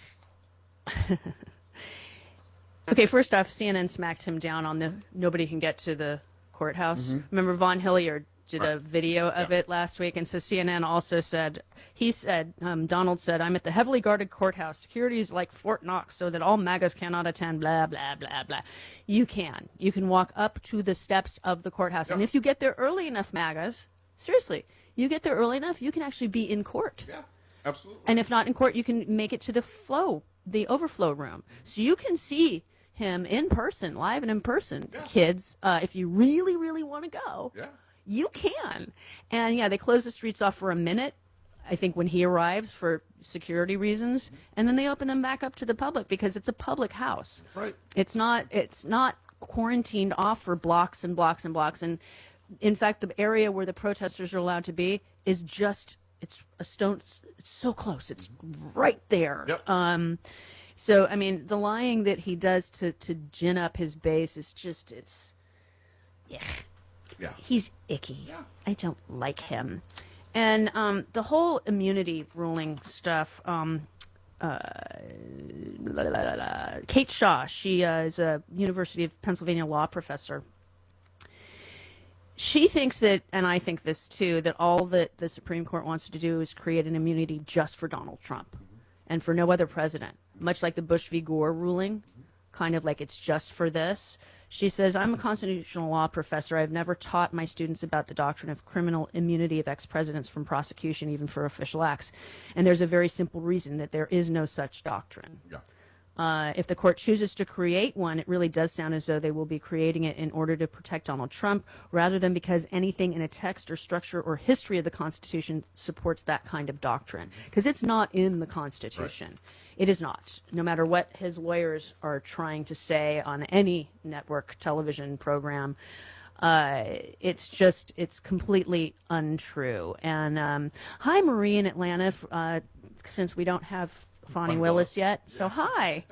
Okay, first off, CNN smacked him down on the nobody can get to the courthouse. Mm-hmm. Remember Von Hilliard did a video of it last week, and so CNN also said, Donald said, "I'm at the heavily guarded courthouse. Security is like Fort Knox so that all MAGAs cannot attend, blah, blah, blah, blah." You can walk up to the steps of the courthouse, and if you get there early enough, MAGAs, seriously, you get there early enough, you can actually be in court. Yeah, absolutely. And if not in court, you can make it to the overflow room. So you can see him in person, live and in person, kids, if you really, really want to go. Yeah. You can. And they close the streets off for a minute, I think, when he arrives for security reasons, and then they open them back up to the public because it's a public house. Right. It's not quarantined off for blocks and blocks and blocks. And in fact, the area where the protesters are allowed to be is it's a stone. It's so close. It's right there. Yep. So, I mean, the lying that he does to gin up his base is just, yeah. He's icky. Yeah. I don't like him. And the whole immunity ruling stuff, Kate Shaw, she is a University of Pennsylvania law professor. She thinks that, and I think this too, that all that the Supreme Court wants to do is create an immunity just for Donald Trump and for no other president, much like the Bush v. Gore ruling, kind of like it's just for this. She says, "I'm a constitutional law professor. I've never taught my students about the doctrine of criminal immunity of ex-presidents from prosecution, even for official acts. And there's a very simple reason that there is no such doctrine." Yeah. If the court chooses to create one, it really does sound as though they will be creating it in order to protect Donald Trump, rather than because anything in a text or structure or history of the Constitution supports that kind of doctrine. Because it's not in the Constitution. Right. It is not. No matter what his lawyers are trying to say on any network television program, it's completely untrue. And hi, Marie in Atlanta, since we don't have Fonnie Willis yet. So hi.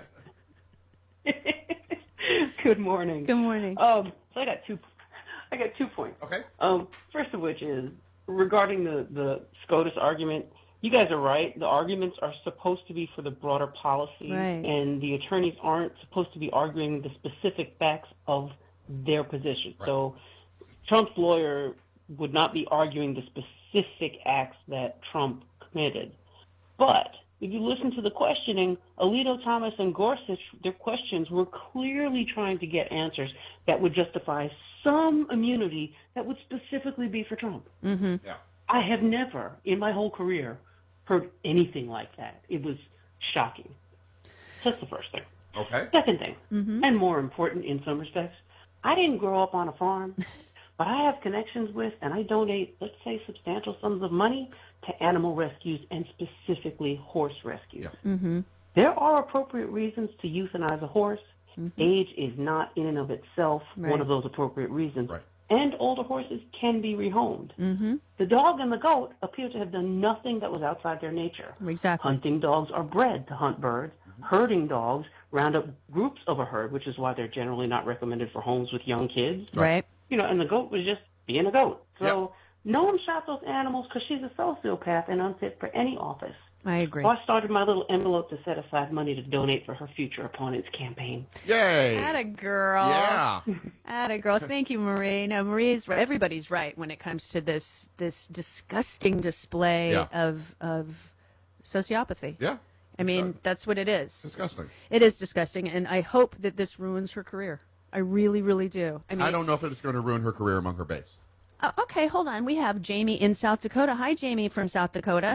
Good morning. Good morning. So I got two points. Okay. First of which is regarding the SCOTUS argument. You guys are right. The arguments are supposed to be for the broader policy, right, and the attorneys aren't supposed to be arguing the specific facts of their position. Right. So Trump's lawyer would not be arguing the specific acts that Trump committed. But if you listen to the questioning, Alito, Thomas, and Gorsuch, their questions were clearly trying to get answers that would justify some immunity that would specifically be for Trump. Mm-hmm. Yeah. I have never, in my whole career, heard anything like that. It was shocking. That's the first thing. Okay. Second thing, and more important in some respects, I didn't grow up on a farm, but I have connections with, and I donate, let's say, substantial sums of money to animal rescues and specifically horse rescues. Mm-hmm. There are appropriate reasons to euthanize a horse. Age is not in and of itself one of those appropriate reasons. Right. And older horses can be rehomed. Mm-hmm. The dog and the goat appear to have done nothing that was outside their nature. Exactly. Hunting dogs are bred to hunt birds. Herding dogs round up groups of a herd, which is why they're generally not recommended for homes with young kids. Right. You know, and the goat was just being a goat. So no one shot those animals because she's a sociopath and unfit for any office. I agree. So I started my little envelope to set aside money to donate for her future opponent's campaign. Yay! Atta girl. Yeah. Atta girl. Thank you, Marie. No, Marie's right. Everybody's right when it comes to this disgusting display of sociopathy. Yeah. I mean, that's what it is. Disgusting. It is disgusting, and I hope that this ruins her career. I really, really do. I mean, I don't know if it's going to ruin her career among her base. Okay, hold on. We have Jamie in South Dakota. Hi, Jamie from South Dakota.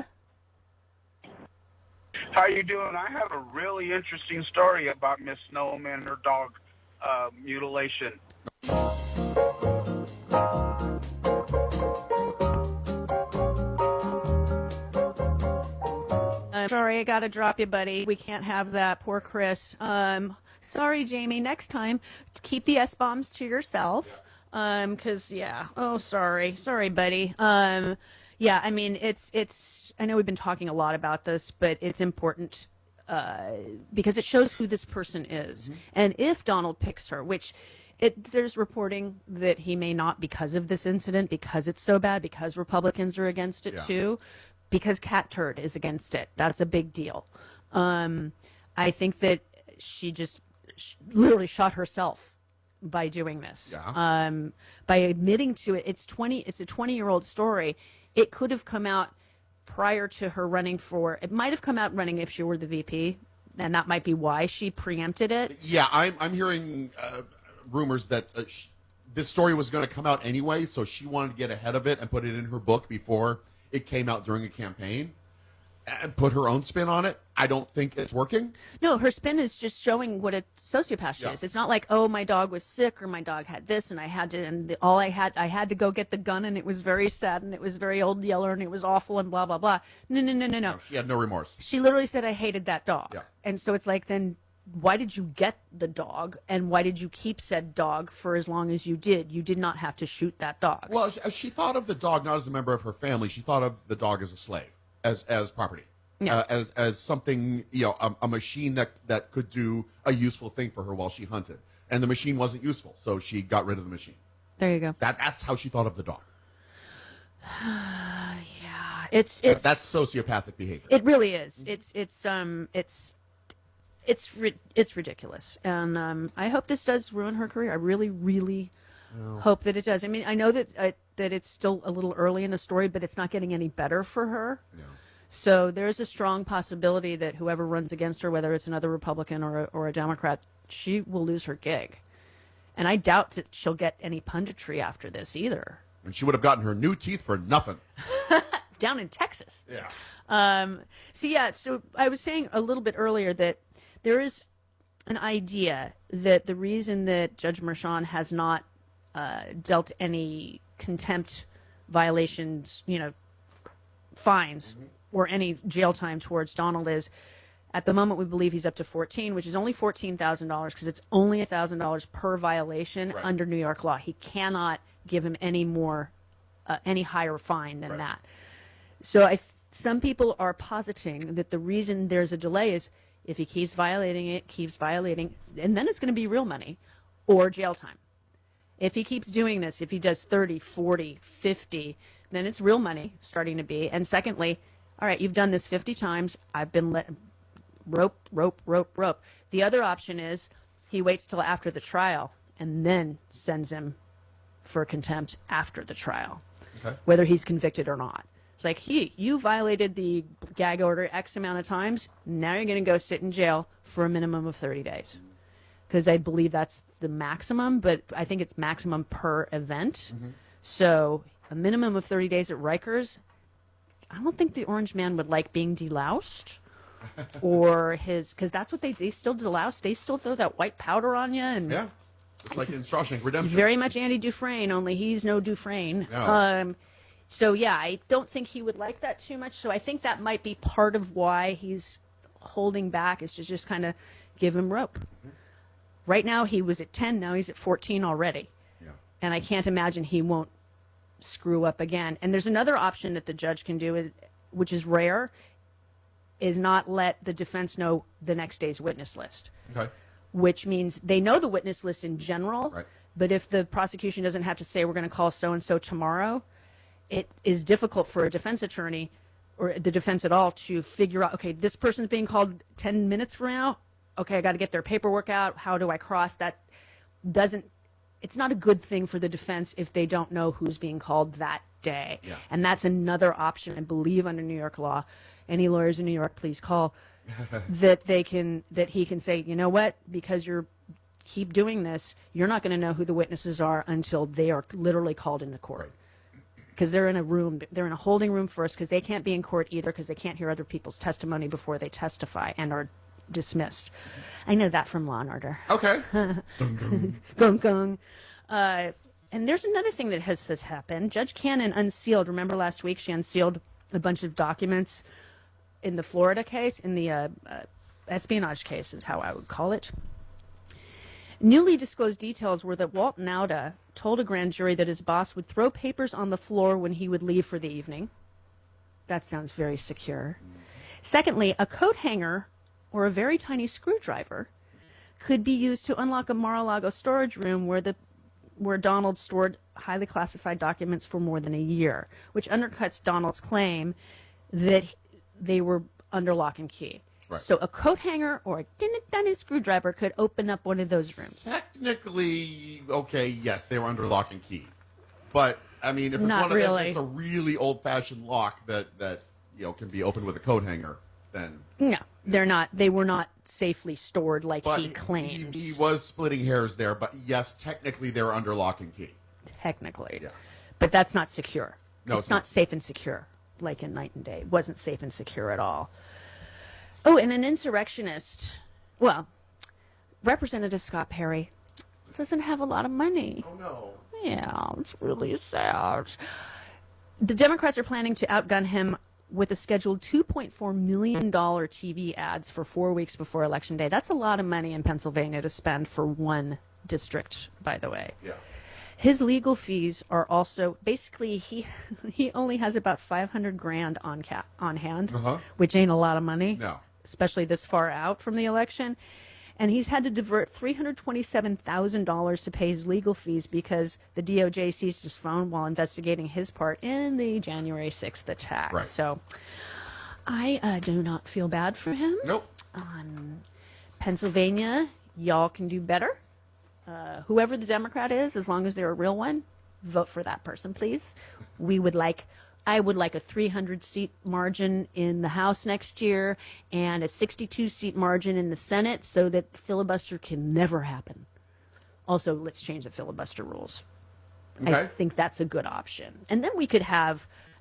How you doing? I have a really interesting story about Miss Snowman and her dog mutilation. I'm sorry, I got to drop you, buddy. We can't have that. Poor Chris. Sorry, Jamie. Next time, keep the S-bombs to yourself. Because, sorry, buddy. Yeah, I mean, it's. I know we've been talking a lot about this, but it's important because it shows who this person is. And if Donald picks her, which there's reporting that he may not because of this incident, because it's so bad, because Republicans are against it too, because Cat Turd is against it. That's a big deal. I think that she just literally shot herself by doing this. By admitting to it. It's a 20-year-old story. It could have come out prior to her running for. It might have come out running if she were the VP, and that might be why she preempted it. Yeah, I'm hearing rumors that this story was going to come out anyway, so she wanted to get ahead of it and put it in her book before it came out during a campaign and put her own spin on it. I don't think it's working. No, her spin is just showing what a sociopath she is. It's not like, oh, my dog was sick or my dog had this and I had to, I had to go get the gun and it was very sad and it was very Old Yeller and it was awful and blah, blah, blah. No. She had no remorse. She literally said, I hated that dog. Yeah. And so it's like, then why did you get the dog and why did you keep said dog for as long as you did? You did not have to shoot that dog. Well, she thought of the dog not as a member of her family. She thought of the dog as a slave, as property. Yeah. As something, a machine that could do a useful thing for her while she hunted. And the machine wasn't useful, so she got rid of the machine. There you go. That's how she thought of the dog. Yeah, it's that's sociopathic behavior. It really is. It's ridiculous, and I hope this does ruin her career. I really, really hope that it does. I mean, I know that it's still a little early in the story, but it's not getting any better for her. Yeah. So there's a strong possibility that whoever runs against her, whether it's another Republican or a Democrat, she will lose her gig. And I doubt that she'll get any punditry after this either. And she would have gotten her new teeth for nothing. Down in Texas. Yeah. So I was saying a little bit earlier that there is an idea that the reason that Judge Merchan has not dealt any contempt violations, fines, or any jail time towards Donald is, at the moment we believe he's up to 14, which is only $14,000 because it's only $1,000 per violation under New York law. He cannot give him any more, any higher fine than that. So some people are positing that the reason there's a delay is if he keeps violating, and then it's going to be real money or jail time. If he keeps doing this, if he does 30, 40, 50, then it's real money starting to be. And secondly, all right, you've done this 50 times. I've been rope. The other option is he waits till after the trial and then sends him for contempt after the trial, whether he's convicted or not. It's like, you violated the gag order X amount of times. Now you're going to go sit in jail for a minimum of 30 days. Because I believe that's the maximum, but I think it's maximum per event. So a minimum of 30 days at Rikers. I don't think the Orange Man would like being deloused. Or because that's what they still delouse. They still throw that white powder on you. And yeah. It's like in Shawshank Redemption. Very much Andy Dufresne, only he's no Dufresne. No. So, yeah, I don't think he would like that too much. So I think that might be part of why he's holding back, is to just kind of give him rope. Right now he was at 10, now he's at 14 already. Yeah. And I can't imagine he won't screw up again. And there's another option that the judge can do, which is rare, is not let the defense know the next day's witness list. Okay. Which means they know the witness list in general, right. But if the prosecution doesn't have to say we're going to call so-and-so tomorrow, it is difficult for a defense attorney or the defense at all to figure out, okay, this person's being called 10 minutes from now. Okay, I got to get their paperwork out. How do I cross that? It's not a good thing for the defense if they don't know who's being called that day. Yeah. And that's another option, I believe, under New York law. Any lawyers in New York, please call. that he can say, you know what, because keep doing this, you're not going to know who the witnesses are until they are literally called into court. Because they're in a holding room first, because they can't be in court either, because they can't hear other people's testimony before they testify and are dismissed. I know that from Law and Order. Okay. Gung gung. And there's another thing that has happened. Judge Cannon unsealed. Remember last week she unsealed a bunch of documents in the Florida case, in the espionage case is how I would call it. Newly disclosed details were that Walt Nauda told a grand jury that his boss would throw papers on the floor when he would leave for the evening. That sounds very secure. Secondly, a coat hanger or a very tiny screwdriver could be used to unlock a Mar-a-Lago storage room where Donald stored highly classified documents for more than a year, which undercuts Donald's claim that they were under lock and key. Right. So a coat hanger or a tiny screwdriver could open up one of those rooms. Technically, okay, yes, they were under lock and key. But, I mean, if it's Not one of really. them, it's a really old-fashioned lock that can be opened with a coat hanger, then... No, they're not. They were not safely stored like he claims. He was splitting hairs there, but yes, technically they're under lock and key. Technically. Yeah. But that's not secure. No, it's not safe and secure, like in Night and Day. It wasn't safe and secure at all. Oh, and an insurrectionist, Representative Scott Perry doesn't have a lot of money. Oh, no. Yeah, it's really sad. The Democrats are planning to outgun him with a scheduled $2.4 million TV ads for 4 weeks before Election Day. That's a lot of money in Pennsylvania to spend for one district, by the way. Yeah. His legal fees are also basically he only has about $500,000 on hand, which ain't a lot of money. No. Especially this far out from the election. And he's had to divert $327,000 to pay his legal fees because the DOJ seized his phone while investigating his part in the January 6th attack. Right. So I do not feel bad for him. Nope. Pennsylvania, y'all can do better. Whoever the Democrat is, as long as they're a real one, vote for that person, please. I would like a 300-seat margin in the House next year and a 62-seat margin in the Senate so that filibuster can never happen. Also, let's change the filibuster rules. Okay. I think that's a good option. And then we could have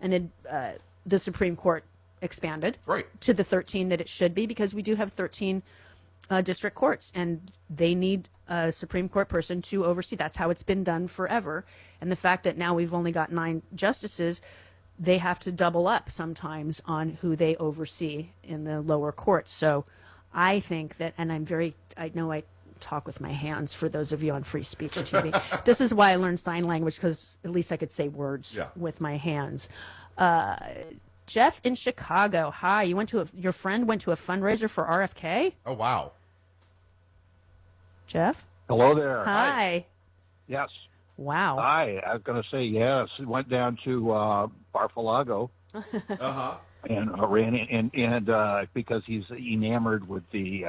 the Supreme Court expanded to the 13 that it should be, because we do have 13 district courts, and they need a Supreme Court person to oversee. That's how it's been done forever. And the fact that now we've only got 9 justices, they have to double up sometimes on who they oversee in the lower courts. So I think that, and I know I talk with my hands for those of you on Free Speech TV. This is why I learned sign language, because at least I could say words with my hands. Jeff in Chicago, hi. Your friend went to a fundraiser for RFK? Oh, wow. Jeff? Hello there. Hi. Yes. Wow. Hi. I was going to say yes. Went down to Bar-Falago. And ran in, and because he's enamored with the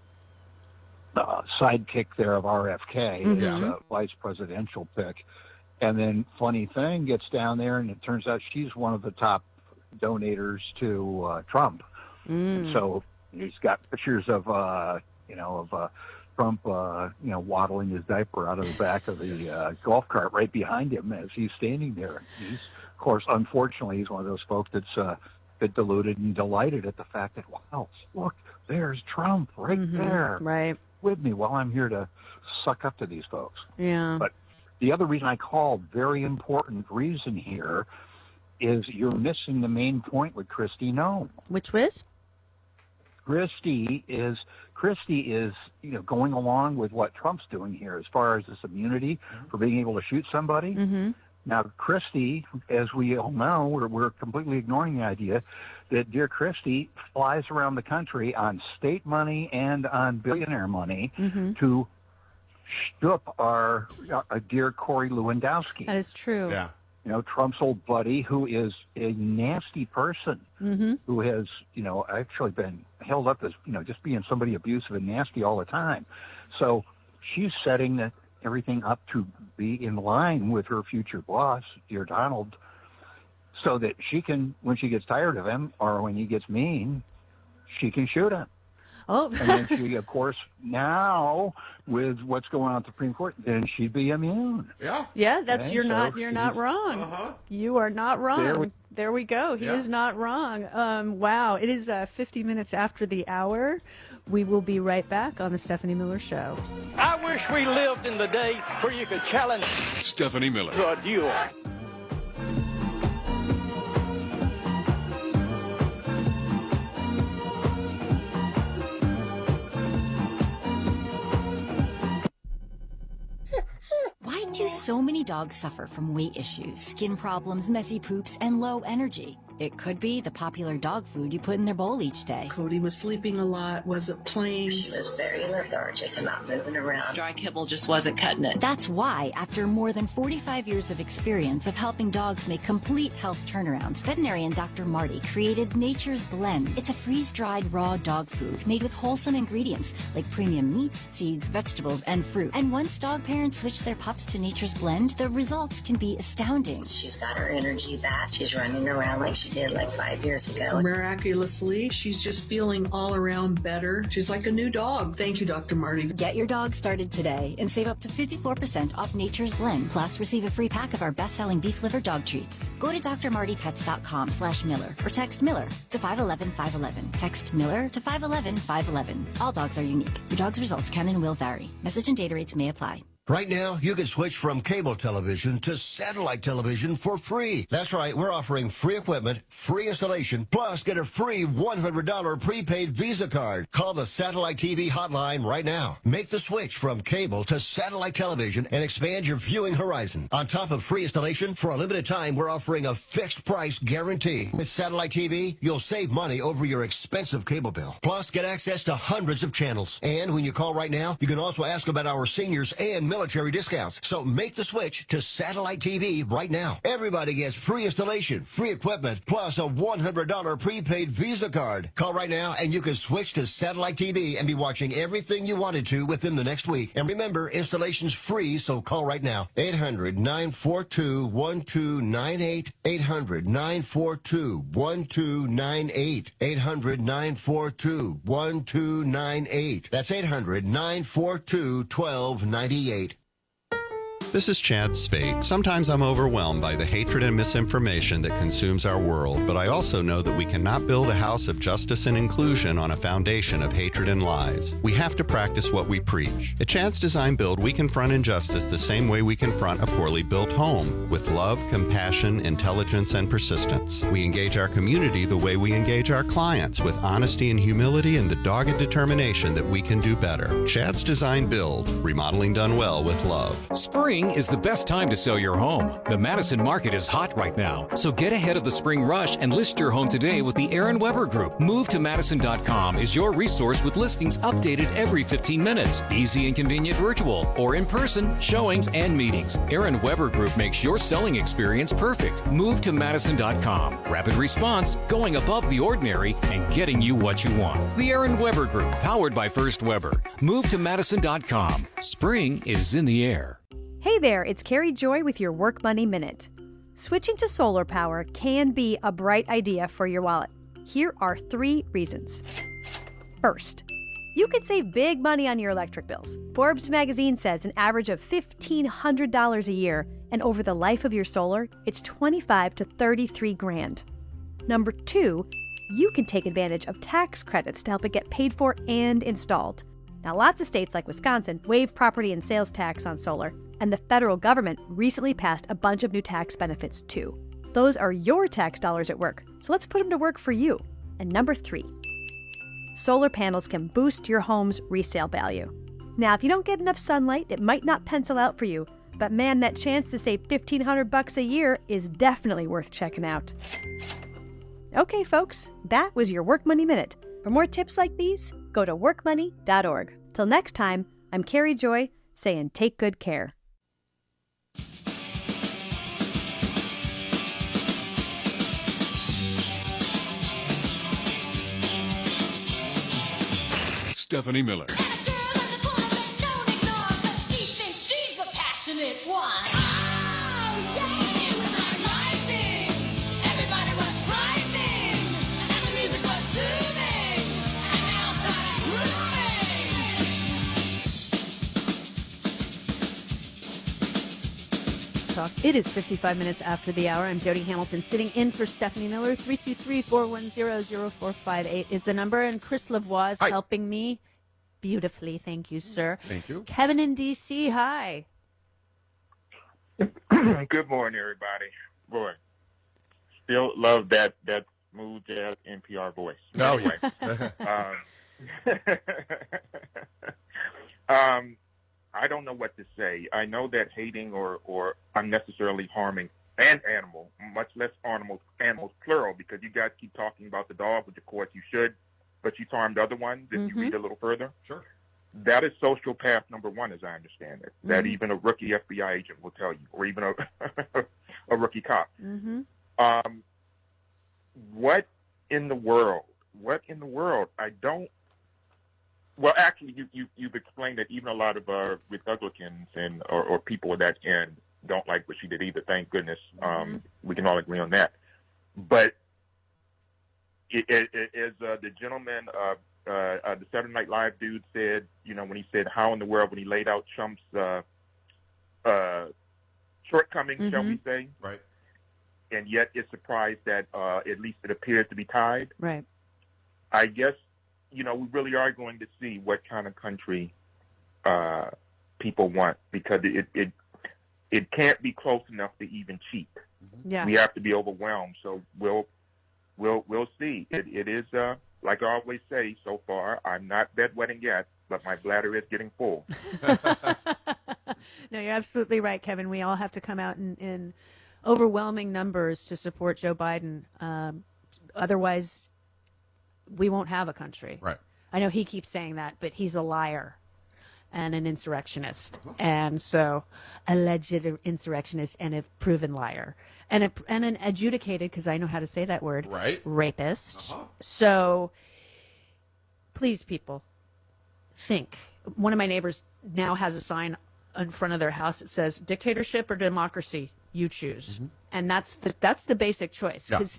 sidekick there of RFK, his vice presidential pick. And then funny thing, gets down there, and it turns out she's one of the top donators to Trump. And so he's got pictures of Trump, waddling his diaper out of the back of the golf cart right behind him as he's standing there. He's, of course, unfortunately, he's one of those folks that's a bit deluded and delighted at the fact that, wow, look, there's Trump right there, right, with me while I'm here to suck up to these folks. Yeah. But the other reason I called, very important reason here, is you're missing the main point with Kristi Noem. Which was? Kristi is going along with what Trump's doing here as far as this immunity for being able to shoot somebody. Now, Kristi, as we all know, we're completely ignoring the idea that dear Kristi flies around the country on state money and on billionaire money to shtup our dear Corey Lewandowski. That is true. Yeah. Trump's old buddy, who is a nasty person, who has, actually been held up as, just being somebody abusive and nasty all the time. So she's setting everything up to be in line with her future boss, dear Donald, so that she can, when she gets tired of him or when he gets mean, she can shoot him. Oh. And then she, of course, now with what's going on at the Supreme Court, then she'd be immune. Yeah. Yeah, that's Okay, you're so not wrong. You are not wrong. There we go. He is not wrong. Wow. It is 50 minutes after the hour. We will be right back on the Stephanie Miller Show. I wish we lived in the day where you could challenge Stephanie Miller. God, you are. Why do so many dogs suffer from weight issues, skin problems, messy poops, and low energy? It could be the popular dog food you put in their bowl each day. Cody was sleeping a lot, wasn't playing. She was very lethargic and not moving around. Dry kibble just wasn't cutting it. That's why, after more than 45 years of experience of helping dogs make complete health turnarounds, veterinarian Dr. Marty created Nature's Blend. It's a freeze-dried raw dog food made with wholesome ingredients like premium meats, seeds, vegetables, and fruit. And once dog parents switch their pups to Nature's Blend, the results can be astounding. She's got her energy back. She's running around like she did like 5 years ago. Miraculously, she's just feeling all around better. She's like a new dog. Thank you, Dr. Marty. Get your dog started today and save up to 54% off Nature's Blend. Plus, receive a free pack of our best-selling beef liver dog treats. Go to drmartypets.com/Miller or text Miller to 511-511. Text Miller to 511-511. All dogs are unique. Your dog's results can and will vary. Message and data rates may apply. Right now, you can switch from cable television to satellite television for free. That's right, we're offering free equipment, free installation, plus get a free $100 prepaid Visa card. Call the Satellite TV hotline right now. Make the switch from cable to satellite television and expand your viewing horizon. On top of free installation, for a limited time, we're offering a fixed price guarantee. With Satellite TV, you'll save money over your expensive cable bill. Plus, get access to hundreds of channels. And when you call right now, you can also ask about our seniors and military discounts. So make the switch to Satellite TV right now. Everybody gets free installation, free equipment, plus a $100 prepaid Visa card. Call right now and you can switch to Satellite TV and be watching everything you wanted to within the next week. And remember, installation's free, so call right now. 800-942-1298. 800-942-1298. 800-942-1298. That's 800-942-1298. This is Chad Spate. Sometimes I'm overwhelmed by the hatred and misinformation that consumes our world, but I also know that we cannot build a house of justice and inclusion on a foundation of hatred and lies. We have to practice what we preach. At Chad's Design Build, we confront injustice the same way we confront a poorly built home, with love, compassion, intelligence, and persistence. We engage our community the way we engage our clients, with honesty and humility and the dogged determination that we can do better. Chad's Design Build, remodeling done well with love. Spring is the best time to sell your home. The Madison market is hot right now, so get ahead of the spring rush and list your home today with the Aaron Weber Group. MoveToMadison.com is your resource with listings updated every 15 minutes. Easy and convenient virtual or in-person showings and meetings. Aaron Weber Group makes your selling experience perfect. MoveToMadison.com. Rapid response, going above the ordinary, and getting you what you want. The Aaron Weber Group, powered by First Weber. MoveToMadison.com. Spring is in the air. Hey there, it's Carrie Joy with your Work Money Minute. Switching to solar power can be a bright idea for your wallet. Here are 3 reasons. First, you could save big money on your electric bills. Forbes magazine says an average of $1,500 a year, and over the life of your solar, it's $25 to $33,000. Number 2, you can take advantage of tax credits to help it get paid for and installed. Now, lots of states like Wisconsin waive property and sales tax on solar, and the federal government recently passed a bunch of new tax benefits too. Those are your tax dollars at work, so let's put them to work for you. And number 3, solar panels can boost your home's resale value. Now, if you don't get enough sunlight, it might not pencil out for you, but man, that chance to save $1,500 a year is definitely worth checking out. Okay, folks, that was your Work Money Minute. For more tips like these, go to workmoney.org. Till next time, I'm Carrie Joy saying take good care. Stephanie Miller. She's a passionate one. It is 55 minutes after the hour. I'm Jody Hamilton sitting in for Stephanie Miller. 323-410-0458 is the number, and Chris Lavoie is helping me beautifully. Thank you, sir. Thank you. Kevin in D.C., hi. Good morning, everybody. Boy, still love that smooth jazz NPR voice. Oh, anyway, I don't know what to say. I know that hating or unnecessarily harming an animal, much less animals plural, because you guys keep talking about the dog, which of course you should, but you harmed other ones if you read a little further. Sure. That is sociopath number 1, as I understand it. That even a rookie FBI agent will tell you, or even a rookie cop. What in the world? I don't. Well, actually, you've explained that even a lot of Republicans or people at that end don't like what she did either. Thank goodness. We can all agree on that. But as the gentleman, the Saturday Night Live dude said, when he said, how in the world, when he laid out Trump's shortcomings, shall we say? Right. And yet it's surprised that at least it appears to be tied. Right. I guess, we really are going to see what kind of country people want, because it can't be close enough to even cheat. Yeah. We have to be overwhelmed. So we'll see. It is like I always say. So far, I'm not bedwetting yet, but my bladder is getting full. No, you're absolutely right, Kevin. We all have to come out in overwhelming numbers to support Joe Biden. Otherwise, we won't have a country. Right. I know he keeps saying that, but he's a liar and an insurrectionist. And so, alleged insurrectionist and a proven liar. And an adjudicated, because I know how to say that word, rapist. So, please, people, think. One of my neighbors now has a sign in front of their house that says, dictatorship or democracy, you choose. And that's the basic choice, because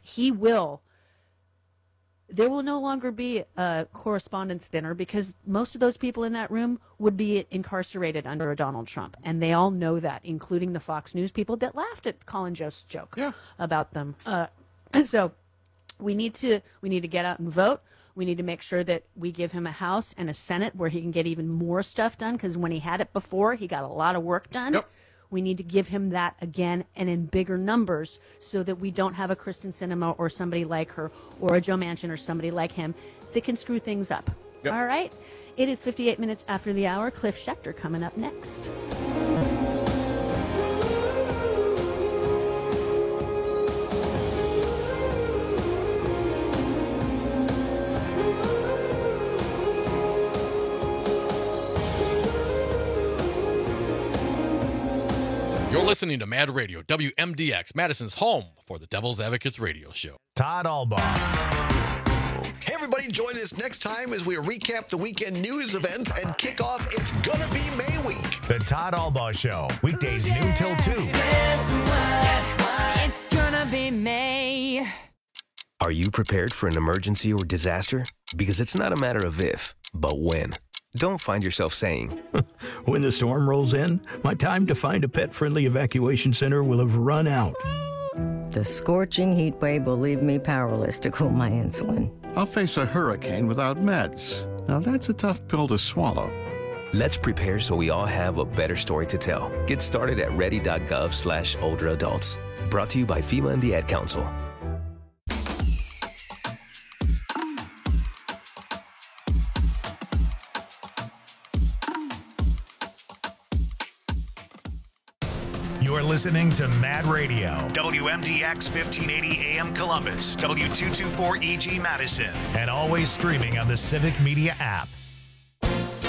there will no longer be a correspondence dinner, because most of those people in that room would be incarcerated under a Donald Trump. And they all know that, including the Fox News people that laughed at Colin Jost's joke about them. So we need to get out and vote. We need to make sure that we give him a House and a Senate where he can get even more stuff done, because when he had it before, he got a lot of work done. We need to give him that again and in bigger numbers, so that we don't have a Kristen Sinema or somebody like her, or a Joe Manchin or somebody like him that can screw things up. All right? It is 58 minutes after the hour. Cliff Schechter coming up next. You're listening to Mad Radio, WMDX, Madison's home for the Devil's Advocates radio show. Todd Albaugh Hey, everybody, join us next time as we recap the weekend news events and kick off It's Gonna Be May Week. The Todd Albaugh Show, weekdays noon till 2. It's gonna be May. Are you prepared for an emergency or disaster? Because it's not a matter of if, but when. Don't find yourself saying, when the storm rolls in, my time to find a pet-friendly evacuation center will have run out. The scorching heat wave will leave me powerless to cool my insulin. I'll face a hurricane without meds. Now that's a tough pill to swallow. Let's prepare so we all have a better story to tell. Get started at ready.gov/older adults. Brought to you by FEMA and the Ad Council. You're listening to Mad Radio, WMDX 1580 AM Columbus, W224 EG Madison, and always streaming on the Civic Media app.